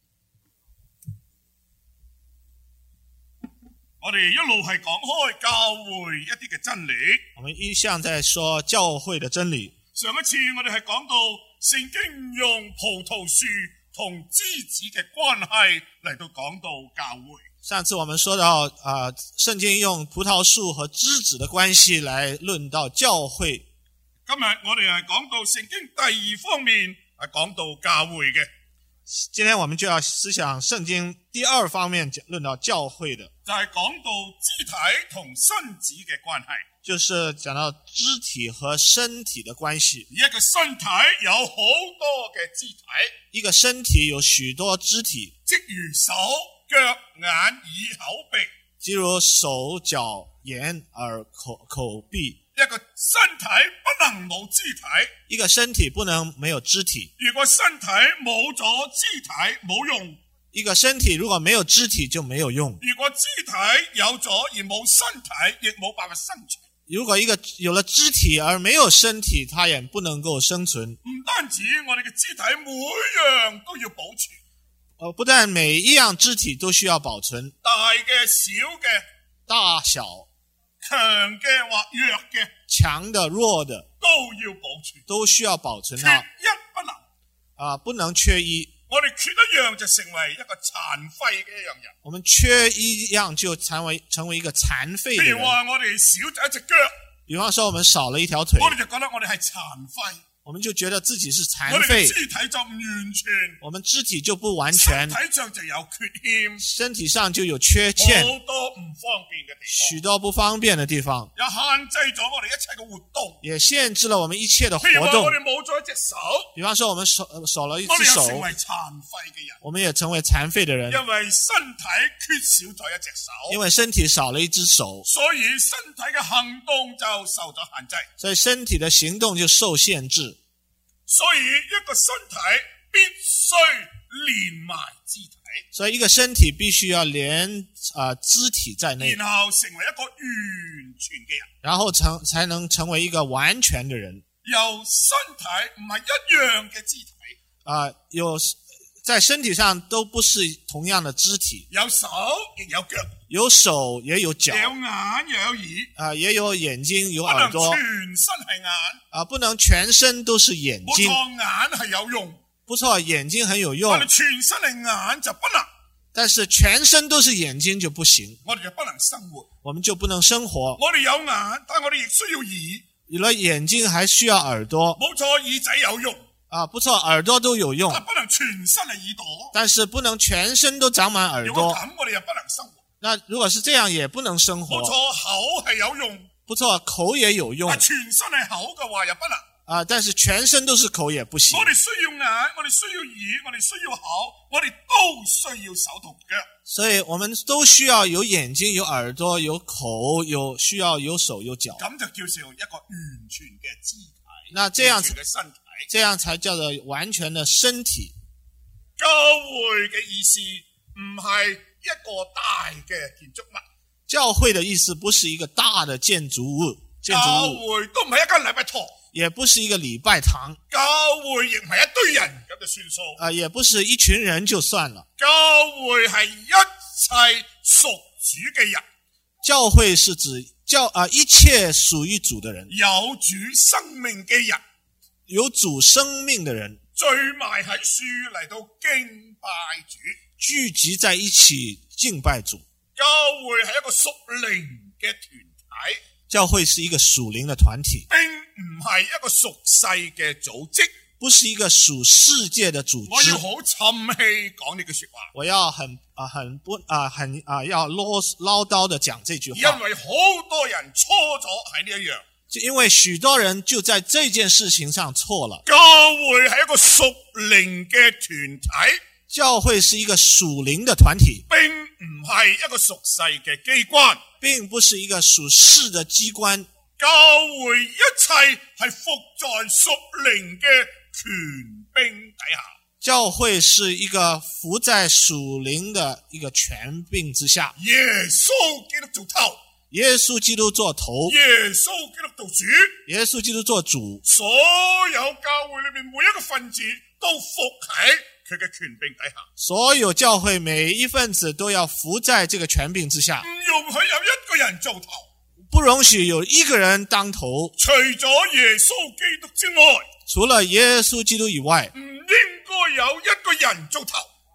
我哋一路係講開教會一啲嘅真理。 我們一向在說教會的真理。 上一次我哋係講到聖經用葡萄樹同枝子嘅關係嚟到講到教會。 上次我們說到，啊、呃，聖經用葡萄樹和枝子的關係來論到教會。 今日我哋係講到聖經第二方面係講到教會嘅。 今天我们就要思想聖經第二方面論到教會的， 就係講到肢體同身子嘅關係， 就是講到肢體和身體的關係。 一個身體有好多嘅肢體， 一個身體有許多肢體， 即如手、腳、眼、耳、口、鼻， 即如手、腳、眼、耳、口、口、鼻。 一個身體不能冇肢體， 一個身體不能沒有肢體。 如果身體冇咗肢體冇用， 一個身體如果沒有肢體就沒有用。 如果肢體有咗而冇身體，亦冇辦法生存。 如果一個有了肢體而沒有身體，它也不能夠生存。 唔單止我哋嘅肢體每樣都要保存， 呃，不但每一樣肢體都需要保存， 大嘅、小嘅、 大小、 強嘅或弱嘅， 強的、弱的都要保存， 都需要保存缺它。 一不能。 啊、呃，不能缺一。 我哋缺一樣就成為一個殘廢嘅一樣人。 我們缺一樣就成為成為一個殘廢的人。 譬如話我哋少咗一隻腳， 比方說我們少了一條腿， 我哋就覺得我哋係殘廢。 我們就覺得自己是殘我哋廢， 肢體就唔完全， 我們肢體就不完全， 身體上就有缺欠， 身體上就有缺陷， 好多唔方便嘅地方， 許多不方便的地方， 又限制咗我哋一切嘅活動， 也限制了我們一切的活譬如話動我。哋冇咗一隻手， 比方說我們少少了一我哋又隻手， 成為殘廢嘅人， 我們也成為殘廢的人， 因為身體缺少咗一隻手， 因為身體少了一隻手， 所以身體嘅行動就受咗限制。 所以身體的行動就受限制。 所以一個身體必須連埋肢體， 所以一個身體必須要連啊、呃、肢體在內， 然後成為一個完全嘅人， 然後成才能成為一個完全的人。 由身體唔係一樣嘅肢體啊、呃，有在身體上都不是同樣的肢體， 有手亦有腳， 有手也有腳， 有眼又有耳， 啊、呃，也有眼睛有不能耳朵， 全身係眼， 啊、呃，不能全身都是眼睛。 冇錯，眼係有用， 不錯，眼睛很有用。 我哋全身係眼就不能， 但是全身都是眼睛就不行， 我哋就不能生活。 我們就不能生活。 我哋有眼，但我哋亦需要耳。 有了眼睛還需要耳朵。 冇錯，耳仔有用。 啊，不錯，耳朵都有用， 但不能全身係耳朵。 但是不能全身都長滿耳如果朵。 咁，我哋又不能生活。 那如果是這樣，也不能生活。 冇錯，口係有用。 不錯，口也有用。 但全身係口嘅話，又不能。 啊，但是全身都是口也不行。 我哋需要眼，我哋需要耳，我哋需要口，我哋都需要手同腳。 所以我們都需要有眼睛、有耳朵、有口，有需要有手有腳。 咁就叫做一個完全嘅肢體。 那這樣完全嘅身體， 這樣才叫做完全的身體。 教會嘅意思唔係一個大嘅建築物。 教會的意思不是一個大的建築物，建築教物會都唔係一間禮拜堂， 也不是一個禮拜堂。 教會亦唔係一堆人咁就算數。 啊、呃，也不是一群人就算了。 教會係一切屬主嘅人。 教會是指教啊、呃，一切屬於主的人， 有主生命嘅人， 有主生命的人聚埋喺樹嚟到敬拜主， 聚集在一起敬拜主。 教會係一個屬靈嘅團體， 教會是一個屬靈的團體， 並唔係一個屬世嘅組織， 不是一個屬世界的組織。 我要好沉氣講呢句說話， 我要很啊、呃、很不啊、呃、很啊、呃、要囉嘮叨的講這句話， 因為好多人錯咗喺呢一樣， 就因為許多人就在這件事情上錯了。 教會係一個屬靈嘅團體， 教會是一個屬靈的團體， 並唔係一個屬世嘅機關， 並不是一個屬世的機關。 教會一切係服在屬靈嘅權柄底下。 教會是一個服在屬靈的一個權柄之下。 耶穌基督做頭， 耶穌基督做頭， 耶穌基督做主， 耶穌基督做主。 所有教會裏面每一個分子都服喺佢嘅權柄底下。 所有教會每一份子都要服在這個權柄之下， 唔容許有一個人做頭， 不容許有一個人當頭。 除咗耶穌基督之外， 除了耶穌基督以外， 唔應該有一個人做頭，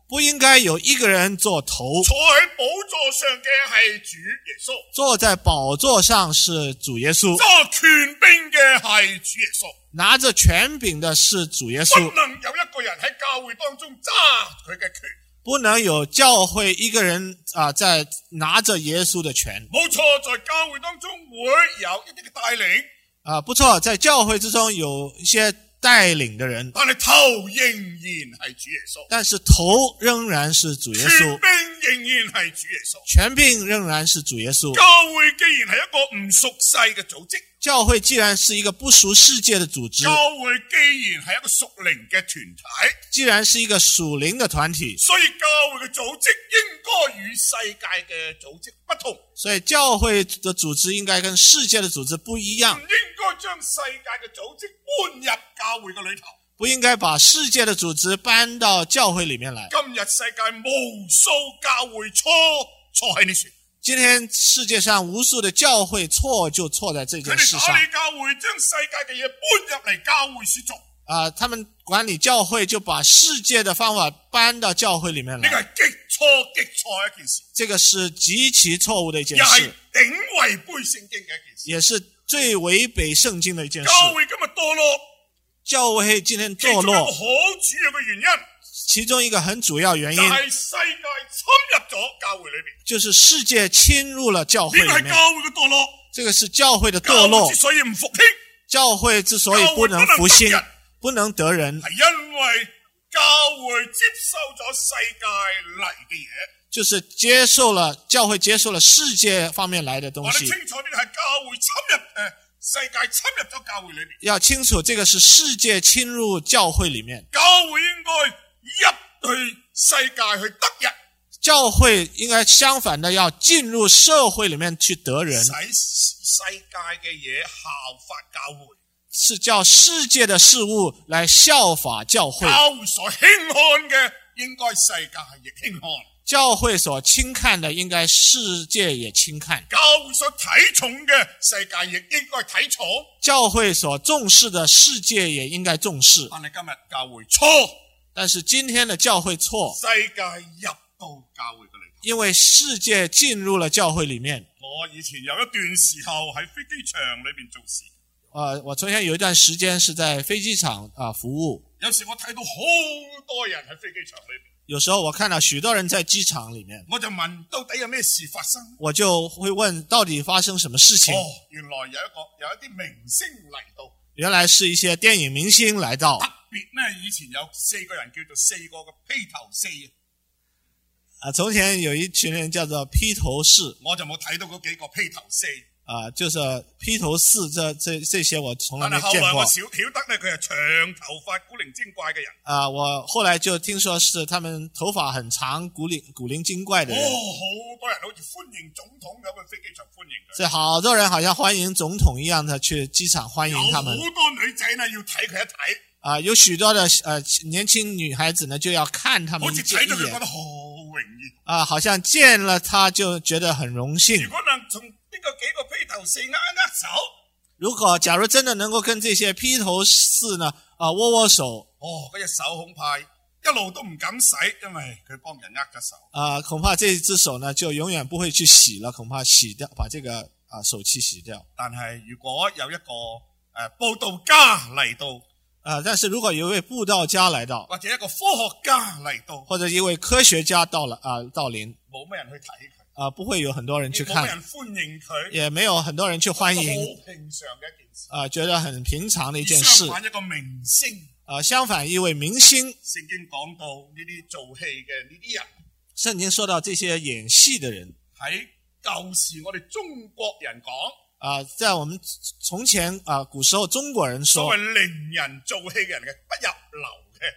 不應該有一個人做頭， 坐喺寶座上嘅係主耶穌， 坐在寶座上是主耶穌， 揸權柄嘅係主耶穌， 拿着權柄的是主耶穌。 不能有一個人喺教會當中揸佢嘅權， 不能有教會一個人啊、呃，在拿着耶穌的權。 冇錯，在教會當中會有一啲嘅帶領， 啊、呃，不錯，在教會之中有一些帶領的人， 但係頭仍然係主耶穌， 但是頭仍然是主耶穌， 權柄仍然係主耶穌， 權柄仍然是主耶穌。 教會既然係一個唔屬世嘅組織， 教會既然是一個不屬世界的組織， 教會既然係一個屬靈嘅團體， 既然是一個屬靈的團體， 所以教會嘅組織應該與世界嘅組織不同， 所以教會的組織應該跟世界的組織不一樣， 唔應該將世界嘅組織搬入教會嘅裏頭， 不應該把世界的組織搬到教會裏面來。 今日世界無數教會錯錯喺呢處， 今天世界上無數的教會錯就錯在這佢件事上。 哋打理教會，將世界嘅嘢搬入嚟教會施作， 啊、呃，他們管理教會就把世界的方法搬到教會裏面來。 呢個係極錯極錯嘅一件事， 這個是極其錯誤的一件又係事， 頂違背聖經嘅一件事， 也是最違背聖經的一件事。 教會今日墮落， 教會今天其中一個墮落， 好主要嘅原因， 其中一個很主要原因就係世界侵入咗教會裏邊， 就是世界侵入了教會呢個係裏面。 教會嘅墮落。 這個是教會的墮教會落之。所以唔復興， 教會之所以不能復興教會不能得人， 不能得人， 係因為教會接受咗世界嚟嘅嘢。 就是接受了教會接受了世界方面來的東西。 我哋清楚呢係教會侵入誒、呃、世界侵入咗教會裏邊。 要清楚，這個是世界侵入教會裏面。 教會應該入去世界去得人， 教會應該相反的要進入社會裏面去得人， 使世界嘅嘢效法教會。 是叫世界的事物來效法教會。 教會所輕看嘅，應該世界亦輕看。 教會所輕看的，應該世界也輕看。 教會所睇重嘅，世界亦應該睇重。 教會所重視的，世界也應該重視。 但係今日教會錯， 但是今天的教會錯， 世界入到教會嘅裏頭。 因為世界進入了教會裏面。 我以前有一段時候喺飛機場裏邊做事， 呃，我從前有一段時間是在飛機場啊、呃、服務。 有時我睇到好多人喺飛機場裏邊， 有時候我看到許多人在機場裏面， 我就問到底有咩事發生？ 我就會問到底發生什麼事情。 哦，原來有一個有一啲明星嚟到， 原來是一些電影明星來到。 特別呢，以前有四個人叫做四個嘅披頭四。 啊，從前有一群人叫做披頭士， 我就冇睇到嗰幾個披頭四。 啊，就是披頭士這這這些我從來但係後沒見過。 來我曉曉得呢，佢係長頭髮古靈精怪嘅人。 啊，我後來就聽說是他們頭髮很長、古靈古靈精怪的人。 哦，好多人好似歡迎總統咁去飛機場歡迎佢。 所以好多人好像歡迎總統一樣的去機場歡迎他們。 有好多女仔呢要睇佢一睇。 啊，有許多的呃年輕女孩子呢就要看他們好似一睇到佢覺眼得好榮譽。 啊，好像見了他就覺得很榮幸。 如果能從呢個幾個披頭四握一握手， 如果假如真的能夠跟這些披頭士呢啊握握手， 哦，嗰隻手恐怕一路都唔敢洗，因為佢幫人握咗手。 啊，恐怕這隻手呢就永遠不會去洗了，恐怕洗掉，把這個啊手氣洗掉。 但係如果有一個誒、呃、佈道家嚟到， 啊，但是如果有一位布道家來到， 或者一個科學家嚟到， 或者一位科學家到了啊到臨， 冇乜人去睇佢， 啊，不會有很多人去冇乜看， 人歡迎佢， 也沒有很多人去歡迎， 好平常嘅一件事。 啊，覺得很平常的一件而事相。反一個明星， 啊，相反一位明星， 聖經講到呢啲做戲嘅呢啲人， 聖經說到這些演戲的人， 喺舊時我哋中國人講， 啊，在我們從前啊古時候中國人說， 所謂伶人做戲嘅人嘅不入流嘅，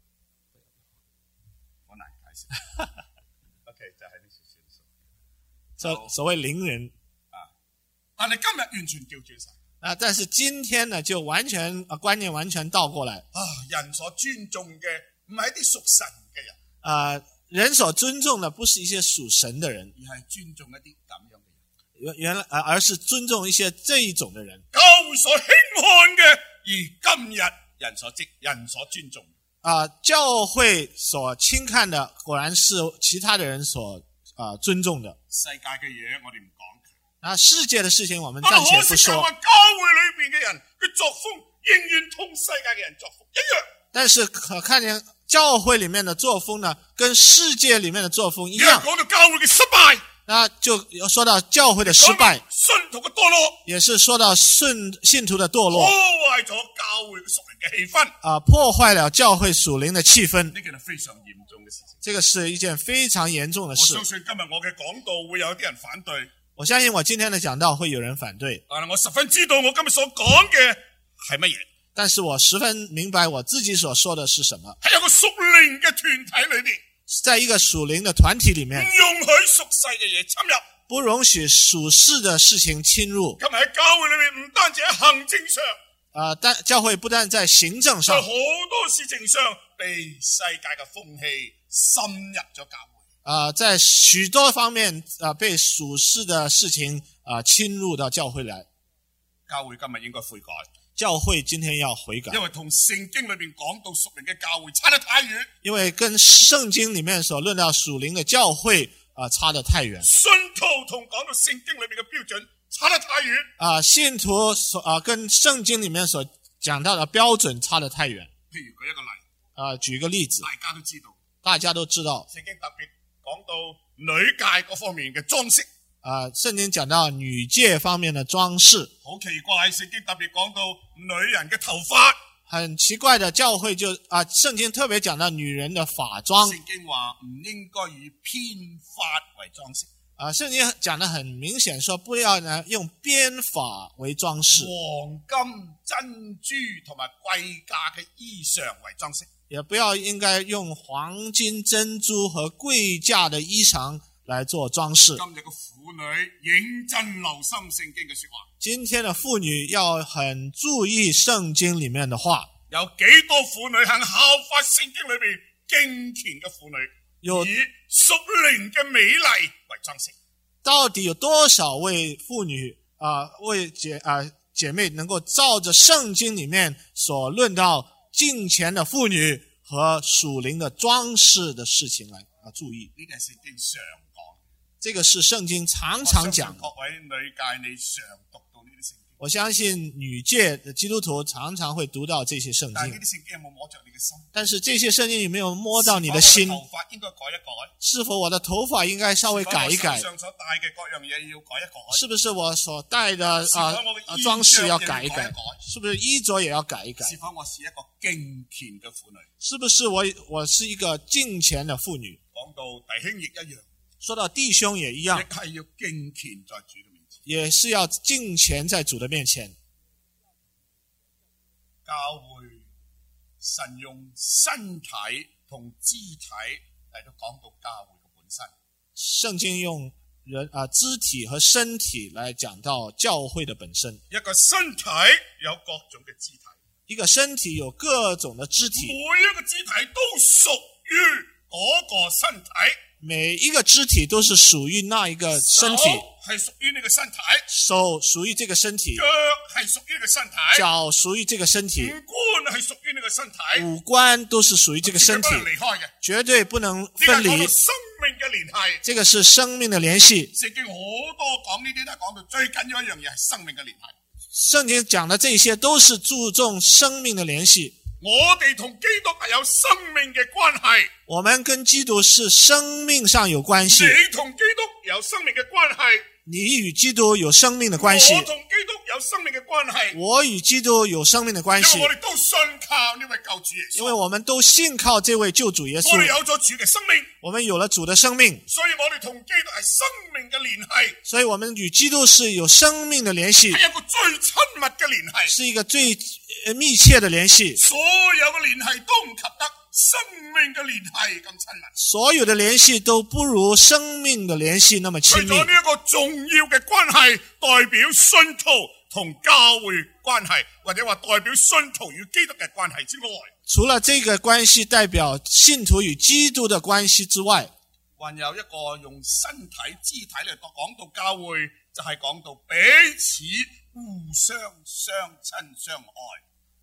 好難解釋。OK，就係呢啲算數。 所所謂伶人啊，但係今日完全調轉晒。 啊，但是今天呢就完全啊觀念完全倒過來啊，人所尊重嘅唔係一啲屬神嘅人， 啊，人所尊重的不是一些屬神的人， 而係尊重一啲咁樣嘅人。 原原來啊，而是尊重一些這一種的人。 教會所輕看嘅，而今日人所職人所尊重。 啊、呃，教會所輕看的，果然是其他的人所啊、呃、尊重的。 世界嘅嘢我哋唔講。 啊，世界的事情我們暫但且不說。 可惜就話教會裏邊嘅人嘅作風，仍然同世界嘅人作風一樣。 但是可看見教會裡面的作風呢，跟世界裡面的作風一樣。 講到教會嘅失敗， 那就說到教會的失敗， 信徒嘅墮落， 也是說到信信徒的墮落， 破壞咗教會嘅屬靈嘅氣氛。 啊，破壞了教會屬靈的氣氛。 呢件係非常嚴重嘅事情。 這個是一件非常嚴重的事。 我相信今日我嘅講道會有啲人反對。 我相信我今天的講道會有人反對， 但係我十分知道我今日所講嘅係乜嘢。 但是我十分明白我自己所說的是什麼。 喺一個屬靈嘅團體裏面， 在一個屬靈的團體裡面， 唔容許屬世嘅嘢侵入， 不容許屬世的事情侵入。 今日喺教會裏面，唔單止喺行政上， 啊、呃，但教會不但在行政上， 在好多事情上被世界嘅風氣滲入咗教會。 啊、呃，在許多方面啊、呃，被屬世的事情啊、呃、侵入到教會來。 教會今日應該悔改。 教會今天要悔改， 因為同聖經裏面講到屬靈嘅教會差得太遠。 因為跟聖經裡面所論到屬靈的教會啊、呃、差得太遠。 信徒同講到聖經裏面嘅標準差得太遠。 啊、呃，信徒所啊、呃、跟聖經裡面所講到的標準差得太遠。 譬如舉一個例， 啊、呃，舉一個例子， 大家都知道， 大家都知道， 聖經特別講到女界嗰方面嘅裝飾。 啊、呃，聖經講到女界方面的裝飾， 好奇怪，聖經特別講到女人嘅頭髮。 很奇怪的，教會就啊，聖經特別講到女人的髮妝。 聖經話唔應該以編髮為裝飾。 啊，聖經講得很明顯，說不要呢用編髮為裝飾， 黃金、珍珠同埋貴價嘅衣裳為裝飾， 也不要應該用黃金、珍珠和貴價的衣裳來做裝飾。 今日嘅婦女認真留心聖經嘅說話。 今天的婦女要很注意聖經裏面的話。 有幾多婦女肯效法聖經裏面敬虔嘅婦女， 有以屬靈嘅美麗為裝飾？ 到底有多少位婦女啊、呃，為姐啊、呃、姐妹能夠照着聖經裏面所論到敬虔的婦女和屬靈的裝飾的事情來啊注意？ 呢啲係聖經常講， 這個是聖經常常講。 各位女界，你常讀到呢啲聖經。 我相信女界的基督徒常常會讀到這些聖但係呢經， 啲聖經有冇摸着你嘅心？ 但是這些聖經有沒有摸到你的心？ 頭髮應該改一改。 是否我的頭髮應該稍微改一改？ 是否我身上所戴嘅各樣嘢要改一改？ 是不是我所戴的啊啊裝飾要改一改？是不是衣着也要改一改？ 是否我是一個敬虔嘅婦女？ 是不是我我是一個敬虔的婦女？ 講到弟兄亦一樣， 說到弟兄也一樣， 亦係要敬虔在主嘅面前， 也是要敬虔在主的面前。 教會神用身體同肢體嚟到講到教會嘅本身。 聖經用人啊、呃、肢體和身體來講到教會的本身。 一個身體有各種嘅肢體， 一個身體有各種的肢體， 每一個肢體都屬於嗰個身體。 每一個肢體都是屬於那一個身體， 係屬於呢個身體， 手屬於這個身體， 腳係屬於呢個身體， 腳屬於這個身體， 五官係屬於呢個身體， 五官都是屬於這個身體， 絕對不能離開嘅， 絕對不能分離。 呢個講到生命嘅聯繫， 這個是生命的聯繫。 聖經好多講呢啲都係講到最緊要一樣嘢係生命嘅聯繫。 聖經講的這些都是注重生命的聯繫。 我哋同基督係有生命嘅關係， 我們跟基督是生命上有關係。 你同基督有生命嘅關係， 你與基督有生命的關係。 我同基督有生命嘅關係， 我與基督有生命的關係。 因為我哋都信靠呢位救主耶穌， 因為我們都信靠這位救主耶穌。 我哋有咗主嘅生命， 我們有了主的生命， 所以我哋同基督係生命嘅聯繫， 所以我們與基督是有生命的聯繫， 係一個最親密嘅聯繫， 是一個最密切的聯繫。 所有嘅聯繫都唔及得生命嘅聯繫咁親密， 所有的聯繫都不如生命的聯繫那麼親密。 除咗呢一個重要嘅關係，代表信徒同教會關係，或者話代表信徒與基督嘅關係之外， 除了這個關係代表信徒與基督的關係之外， 還有一個用身體肢體嚟講到教會，就係講到彼此互相相親相愛。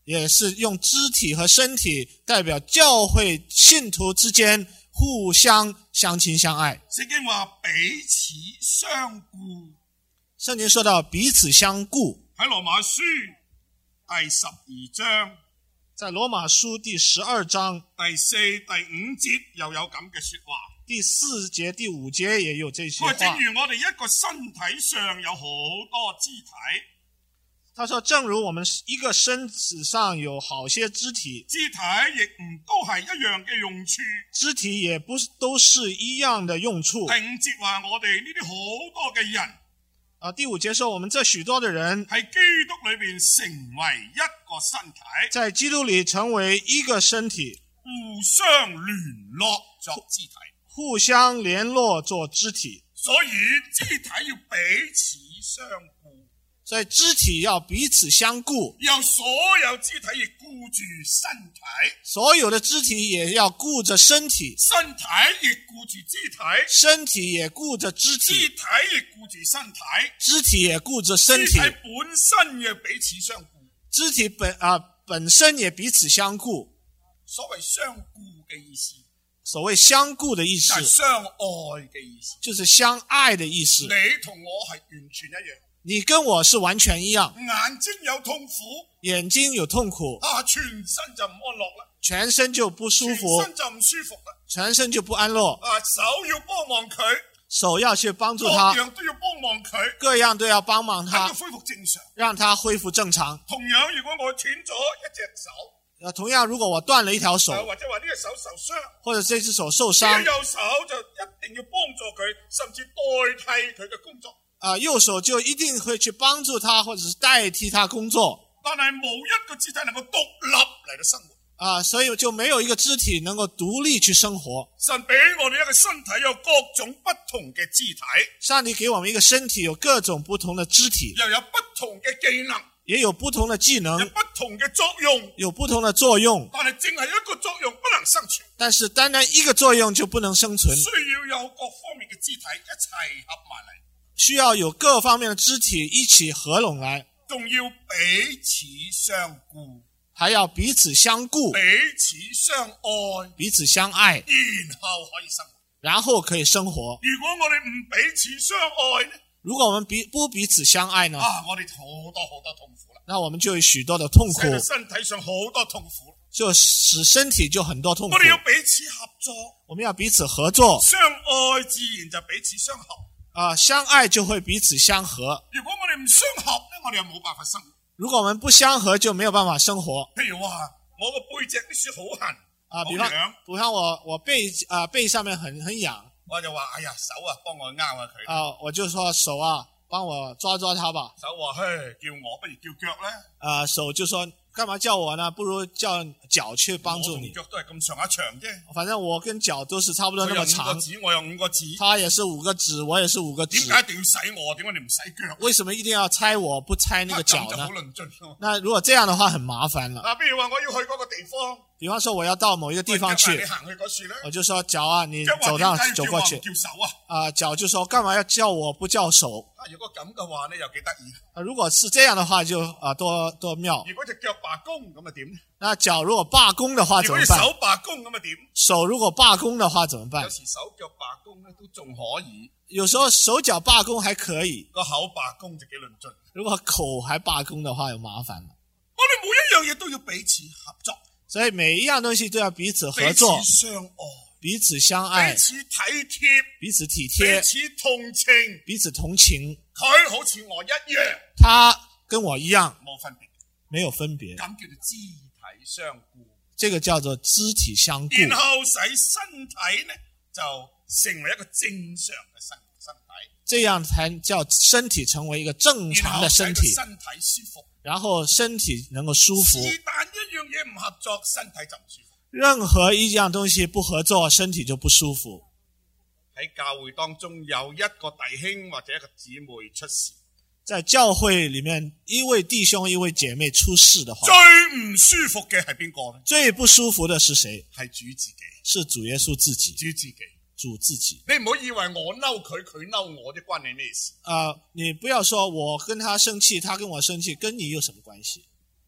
也是用肢體和身體代表教會信徒之間互相相親相愛。 聖經話彼此相顧， 聖經說到彼此相顧， 喺羅馬書第十二章， 在羅馬書第十二章第四、第五節又有咁嘅說話。 第四節、第五節也有這些話。 正如我哋一個身體上有好多肢體， 他說正如我們一個身子上有好些肢體， 肢體亦唔都係一樣嘅用處， 肢體也不都是一樣的用處。 第五節話我哋呢啲好多嘅人， 啊，第五節說我們這許多的人喺基督裏邊成為一個身體， 在基督裏成為一個身體， 互相聯絡作肢體， 互相聯絡做肢體。 所以肢體要彼此相顧， 所以肢體要彼此相顧， 由所有肢體亦顧住身體， 所有的肢體也要顧着身體， 身體亦顧住肢體， 身體也顧着肢肢體， 體亦顧住身體， 肢體也顧着身體， 肢體本身嘅彼此相顧。 肢體本啊本身也彼此相顧。 所謂相顧嘅意思， 所謂相顧的意思就係相愛嘅意思。 就是相愛的意思。 你同我係完全一樣， 你跟我是完全一樣， 眼睛有痛苦， 眼睛有痛苦， 啊，全身就唔安樂啦， 全身就不舒全服， 身就唔舒服啦， 全身就不安樂， 啊，手要幫忙佢， 手要去幫助各他， 樣都要幫忙佢， 各樣都要幫忙他， 等佢恢復正常。 讓他恢復正常。 同樣，如果我斷咗一隻手， 呃同樣，如果我斷了一條手， 啊或者話呢隻手受傷， 或者這隻手受呢傷， 右手就一定要幫助佢，甚至代替佢嘅工作。 啊，右手就一定會去幫助他，或者是代替他工作。 但係冇一個肢體能夠獨立嚟到生活。 啊，所以就沒有一個肢體能夠獨立去生活。 神俾我哋一個身體有各種不同嘅肢體， 上帝給我們一個身體，有各種不同的肢體， 又有不同嘅技能， 也有不同的技能， 有不同嘅作用， 有不同的作用。 但係淨係一個作用不能生存， 但是單單一個作用就不能生存， 需要有各方面嘅肢體一齊合埋嚟， 需要有各方面的肢體一起合攏來， 仲要彼此相顧， 還要彼此相顧， 彼此相愛， 彼此相愛， 然後可以生活。 然後可以生活。 如果我哋唔彼此相愛呢？ 如果我們彼不彼此相愛呢？ 啊，我哋好多好多痛苦啦， 那我們就有許多的痛苦， 使到身體上好多痛苦， 就使身體就很多痛苦我。哋要彼此合作， 我們要彼此合作， 相愛自然就彼此相合。 啊、呃，相愛就會彼此相合。 如果我哋唔相合咧，我哋又冇辦法生活。 如果我們不相合，就沒有辦法生活。 譬如話，我個背脊啲書好痕， 啊、呃，比方，比方我我背啊、呃、背上面很很癢， 我就話：哎呀，手啊，幫我拗下佢。 啊、呃，我就說手啊，幫我抓抓他吧。 手話：嘿，叫我不如叫腳咧。 啊、呃，手就說：幹嘛叫我呢？不如叫腳去幫助你。 我同腳都係咁上下長啫。 反正我跟腳都是差不多那麼長。 佢有五個指，我有五個指。 他也是五個指，我也是五個指。 點解一定要洗我？點解你唔洗腳？ 為什麼一定要猜我不猜那個腳呢？ 咁就好論盡咯。 那如果這樣的話，很麻煩了。 嗱，譬如話我要去嗰個地方， 比方說我要到某一個地方去， 你行去嗰處咧， 我就說腳啊，你走到走過去。 叫手啊， 啊、呃，腳就說幹嘛要叫我不叫手？ 啊，如果咁嘅話咧，又幾得意。 啊，如果是這樣的話就，就、呃、啊多多妙。 如果隻腳罷工咁啊點？ 那腳如果罷工的話怎麼辦？ 如果手罷工咁啊點？ 手如果罷工的話怎麼辦？ 有時手腳罷工咧都仲可以， 有時候手腳罷工還可以， 個口罷工就幾論盡。 如果口還罷工的話，就麻煩了。 我哋每一樣嘢都要彼此合作， 所以每一樣東西都要彼此合作， 彼此相愛， 彼此相愛， 彼此體貼， 彼此體貼， 彼此同情， 彼此同情。 佢好似我一樣， 他跟我一樣， 冇分別， 沒有分別， 咁叫做肢體相顧。 這個叫做肢體相顧， 然後使身體呢就成為一個正常嘅身身體， 這樣才叫身體成為一個正常的身體， 身體舒服， 然後身體能夠舒服。 是但一樣嘢唔合作，身體就唔舒服。 任何一樣東西不合作，身體就不舒服。 喺教會當中有一個弟兄或者一個姊妹出事， 在教會裏面一位弟兄一位姐妹出事的話， 最唔舒服嘅係邊個呢？ 最不舒服的是誰？ 係主自己， 是主耶穌自己。 主自己， 主自己。 你唔好以為我嬲佢，佢嬲我，啲關你咩事？ 啊、呃，你不要說我跟他生氣，他跟我生氣，跟你有什麼關係？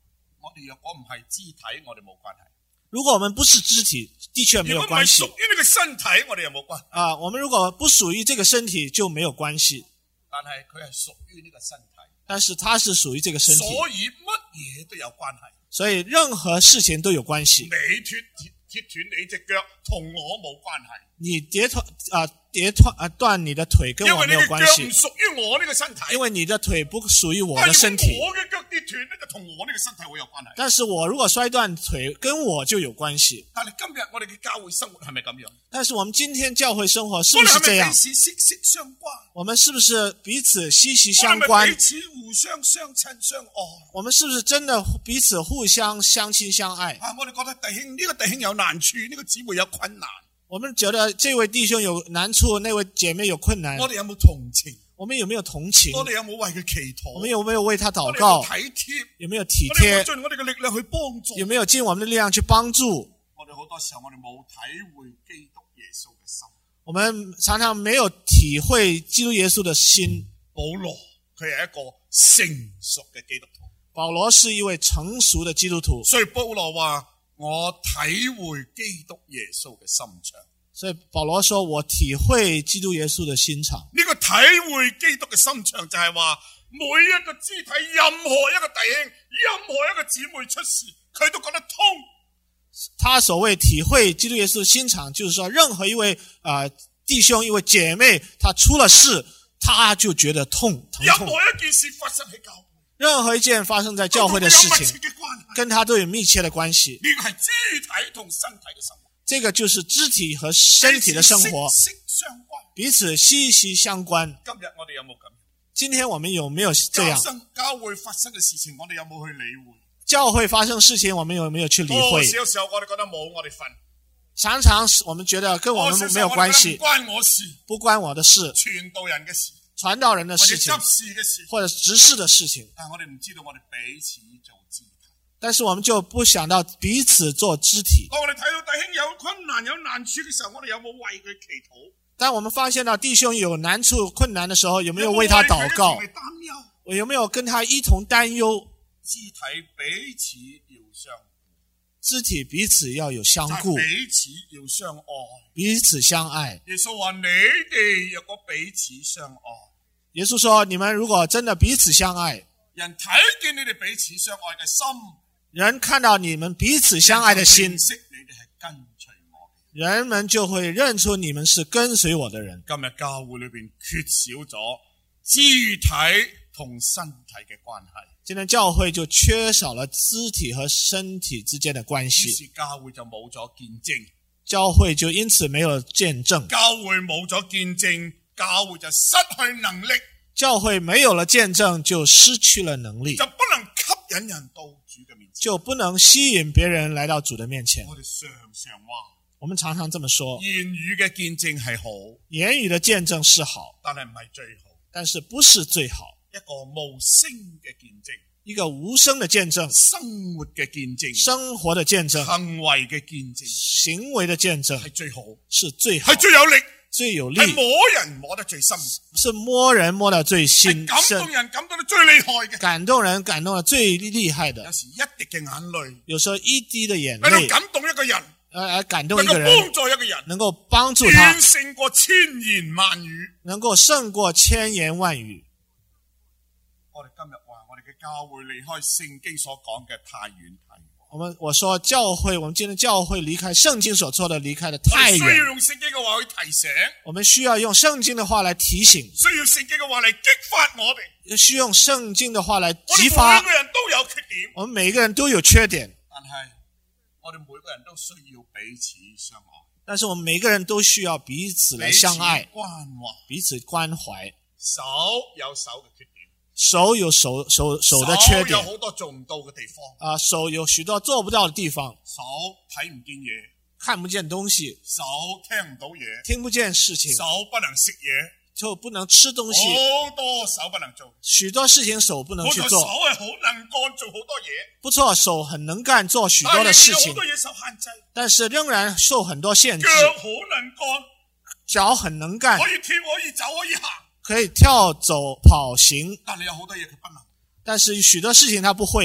我哋若果唔係肢體，我哋冇關係。 如果我們不是肢體，的確沒有關係。 如果唔係屬於呢個身體，我哋又冇關係。 啊，我們如果不屬於這個身體，就沒有關係。 但係佢係屬於呢個身體， 但是它是屬於這個身體， 所以乜嘢都有關係。 所以任何事情都有關係。 你脫脫斷你隻腳，同我冇關係。 你跌斷啊跌斷啊斷你的腿，跟我沒有關係。 因為你嘅腳唔屬於我呢個身體， 因為你的腿不屬於我的身體。 我嘅腳跌斷咧，就同我呢個身體會有關係。 但是我如果摔斷腿，跟我就有關係。 但係今日我哋嘅教會生活係咪咁樣？ 但是我們今天教會生活是不是這樣？ 我們彼此息息相關。 我們是不是彼此息息相關？ 彼此互相相親相愛。 我們是不是真的彼此互相相親相愛？ 啊，我哋覺得弟兄呢個弟兄有難處，呢個姊妹有困難。 我們覺得這位弟兄有難處，那位姐妹有困難。 我哋有冇同情？ 我們有沒有同情？ 我哋有冇為佢祈禱？ 我們有沒有為他禱告？ 體貼？ 有沒有體貼？ 我哋盡我哋嘅力量去幫助？ 有沒有盡我們的力量去幫助？ 我哋好多時候我哋冇體會基督耶穌嘅心。 我們常常沒有體會基督耶穌的心。 保羅佢係一個成熟嘅基督徒。 保羅是一位成熟的基督徒。 所以保羅話。我體會基督耶穌嘅心腸， 所以保羅說我體會基督耶穌的心腸。 呢個體會基督嘅心腸就係話，每一個肢體，任何一個弟兄，任何一個姊妹出事，佢都覺得痛。 他所謂體會基督耶穌的心腸，就是說任何一位啊、呃、弟兄、一位姐妹，他出了事，他就覺得痛疼痛。 任何一件事發生喺教會， 任何一件發生在教會的事情，跟他都有密切的關係。 呢個係肢體同身體嘅生活， 這個就是肢體和身體的生活， 息息相關， 彼此息息相關。 今日我哋有冇咁？ 今天我們有沒有這樣？ 教會發生嘅事情，我哋有冇去理會？ 教會發生事情，我們有沒有去理會？ 有時候我哋覺得冇，我哋瞓。 常常我們覺得跟我們沒有關係， 不關我事， 不關我的事， 傳道人嘅事。 傳道人的事情，或者執事的事情， 但我哋唔知道我哋彼此做肢體。 但是我們就不想到彼此做肢體。 當我哋睇到弟兄有困難有難處嘅時候，我哋有冇為佢祈禱？ 當我們發現到弟兄有難處困難的時候，有沒有為他禱告？我有沒有跟他一同擔憂？ 肢體彼此要相顧， 肢體彼此要有相顧， 彼此要相愛， 彼此相愛。 耶穌話：你哋若果彼此相愛。 耶穌說：你們如果真的彼此相愛， 人睇見你哋彼此相愛嘅心， 人看到你們彼此相愛的心， 認識你哋係跟隨我， 人們就會認出你們是跟隨我的人。 今日教會裏邊缺少咗肢體同身體嘅關係， 今天教會就缺少了肢體和身體之間的關係， 於是教會就冇咗見證， 教會就因此沒有見證， 教會冇咗見證。教會就失去能力， 教會沒有了見證就失去了能力， 就不能吸引人到主嘅面前， 就不能吸引別人來到主的面前。 我哋常常話， 我們常常這麼說， 言語嘅見證係好， 言語的見證是好， 但係唔係最好， 但是不是最好。 一個無聲嘅見證， 一個無聲的見證， 生活嘅見證， 生活的見證， 行為嘅見證， 行為的見證係最好， 是最好， 係最有力。 最有力， 係摸人摸得最深， 是摸人摸得最深， 感動人感動得最厲害嘅， 感動人感動得最厲害的。 有時一滴嘅眼淚， 有時候一滴的眼淚， 能夠感動一個人， 而感動一個人， 能夠幫助一個人， 能夠幫助他， 遠勝過千言萬語， 能夠勝過千言萬語。 我哋今日話，我哋嘅教會離開聖經所講嘅太遠太遠。 我們我說教會，我們今天教會離開聖經所說的離開的太遠。 需要用聖經嘅話去提醒， 我們需要用聖經的話來提醒， 需要聖經嘅話嚟激發我哋， 需要用聖經的話來激發。 我哋每個人都有缺點， 我們每個人都有缺點， 但係我哋每個人都需要彼此相愛。 但是我們每個人都需要彼此來相愛， 彼此關懷， 彼此關懷。 手有手嘅缺點。 手有手手手的缺點， 手有好多做唔到嘅地方。 啊，手有許多做不到的地方。 手睇唔見嘢， 看不見東西。 手聽唔到嘢， 聽不見事情。 手不能食嘢， 就不能吃東西。 好多手不能做， 許多事情手不能去做。 手係好能幹，做好多嘢。 不錯，手很能幹，做許多的事情。 但係有好多嘢受限制， 但是仍然受很多限制。 腳好能幹， 腳很能幹， 可以跳，可以走，可以行， 可以跳走跑行。 但係有好多嘢佢不能。 但是許多事情他不會，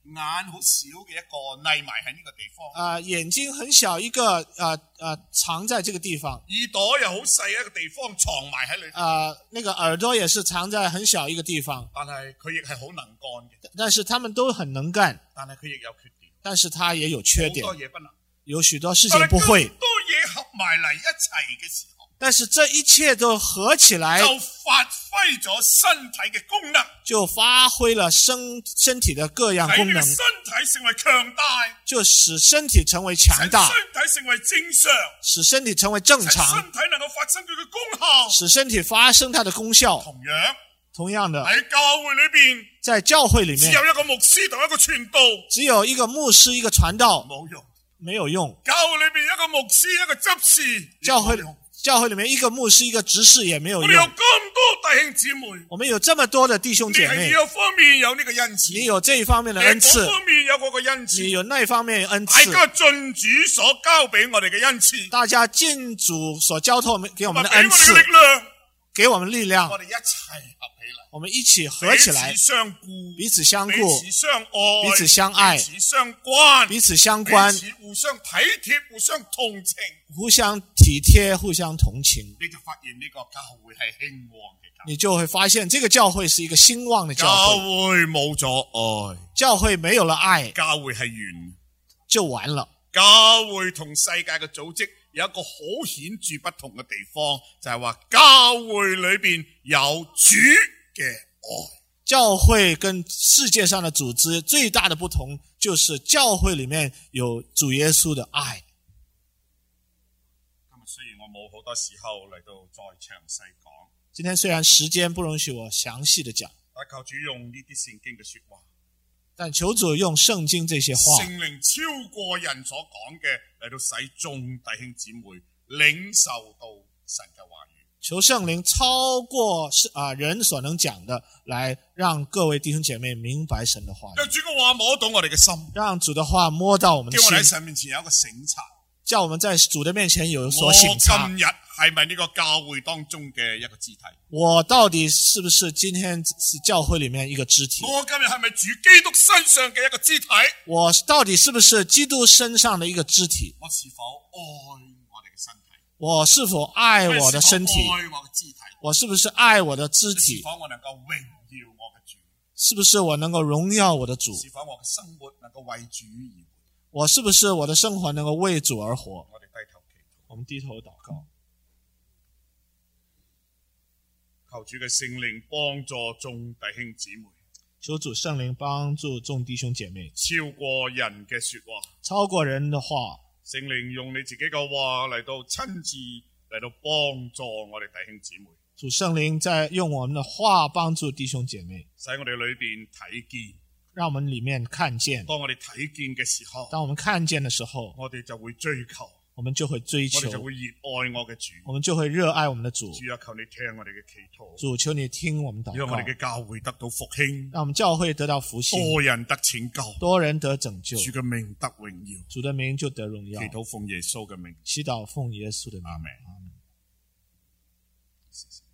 眼好小嘅一個匿埋喺呢個地方， 啊、眼睛很小一個，呃呃藏在這個地方， 耳朵又好細一個地方藏埋喺裏邊， 啊、那個耳朵也是藏在很小一個地方， 但係佢亦係好能幹嘅， 但是他們都很能幹， 但係佢亦有缺點， 但是他也有缺點好，多嘢不能， 有許多事情不會， 咁多嘢合埋嚟一齊嘅時候， 但是這一切都合起來， 就發揮咗身體嘅功能， 就發揮了身身體的各樣功能， 使身體成為強大， 就使身體成為強大， 使身體成為正常， 使身體成為正使常， 身體能夠發生佢嘅功效， 使身體發生它的功效。 同樣同樣的， 喺教會裏邊， 在教會裏面， 只有一個牧師同一個傳道， 只有一個牧師一個傳道， 冇用。 沒有用。 教會裏邊一個牧師一個執事， 教會冇用教會裏面一個牧師一個執事也沒有我哋有用。 咁多弟兄姊妹， 我們有這麼多的弟兄你係姐妹呢，個方面有呢個恩賜， 你有這一方面的你嗰恩賜， 方面有嗰個恩你賜， 有那一方面的恩大賜， 家盡主所交俾我哋嘅恩賜， 大家盡主所交託給我們的俾我哋嘅恩賜， 力量， 給我們力量， 我哋一齊合起嚟， 我們一起合起來彼，此相顧， 彼此相彼顧， 此相愛， 彼此相愛彼此相關， 彼此相關， 彼此互相體貼，互相同情， 互相體貼，互相同情， 你就發現呢個教會係興旺嘅教會。 你就會發現這個教會是一個興旺的教教會。 會冇咗愛， 教會沒有了愛， 教會係完。 就完了。 教會同世界嘅組織有一個好顯著不同嘅地方，就係話教會裏邊有主嘅愛。 教會跟世界上的組織最大的不同，就是教會裏面有主耶穌的愛。 今日雖然我冇好多時候嚟到再詳細講， 今天雖然時間不容許我詳細的講， 但求主用呢啲聖經嘅說話， 但求主用聖經這些話， 聖靈超過人所講嘅嚟到使眾弟兄姊妹領受到神嘅話語。 求聖靈超過啊人所能講的，來讓各位弟兄姐妹明白神的話語， 讓主嘅話摸到我哋嘅心， 讓主的話摸到我們的叫我哋喺心， 神面前有一個省察。 叫我們在主的面前有所我省察。 今日係咪呢個教會當中嘅一個肢體？ 我到底是不是今天是教會裏面一個肢體？ 我今日係咪主基督身上嘅一個肢體？ 我到底是不是基督身上的一個肢體？ 我是否愛我哋嘅身體？ 我是否愛我的身體？ 愛我嘅肢體？ 我是不是愛我的肢是體？ 否我能夠榮耀我嘅主？ 是不是我能夠榮耀我的主？ 是否我嘅生活能夠為主而活？ 我是不是我的生活能夠為主而活？ 我哋低頭祈禱， 我們低頭禱告， 求主嘅聖靈幫助眾弟兄姊妹， 求主聖靈幫助眾弟兄姐妹， 超過人嘅說話， 超過人的話， 聖靈用你自己嘅話嚟到親自嚟到幫助我哋弟兄姊妹， 主聖靈在用我們的話幫助弟兄姐妹， 使我哋裏邊睇見。 讓我們裡面看見。 當我哋睇見嘅時候， 當我們看見的時候， 我哋就會追求， 我們就會追求我哋，就會熱愛我嘅主。 我們就會熱愛我們的主。 主啊，求你聽我哋嘅祈禱， 主，求你聽我們禱告讓我哋，嘅教會得到復興， 讓我們教會得到復興， 多人得拯救， 多人得拯救， 主嘅名得榮耀。 主的名就得榮耀。 祈禱奉耶穌嘅名， 祈禱奉耶穌的名。 阿門。 阿門。 謝謝。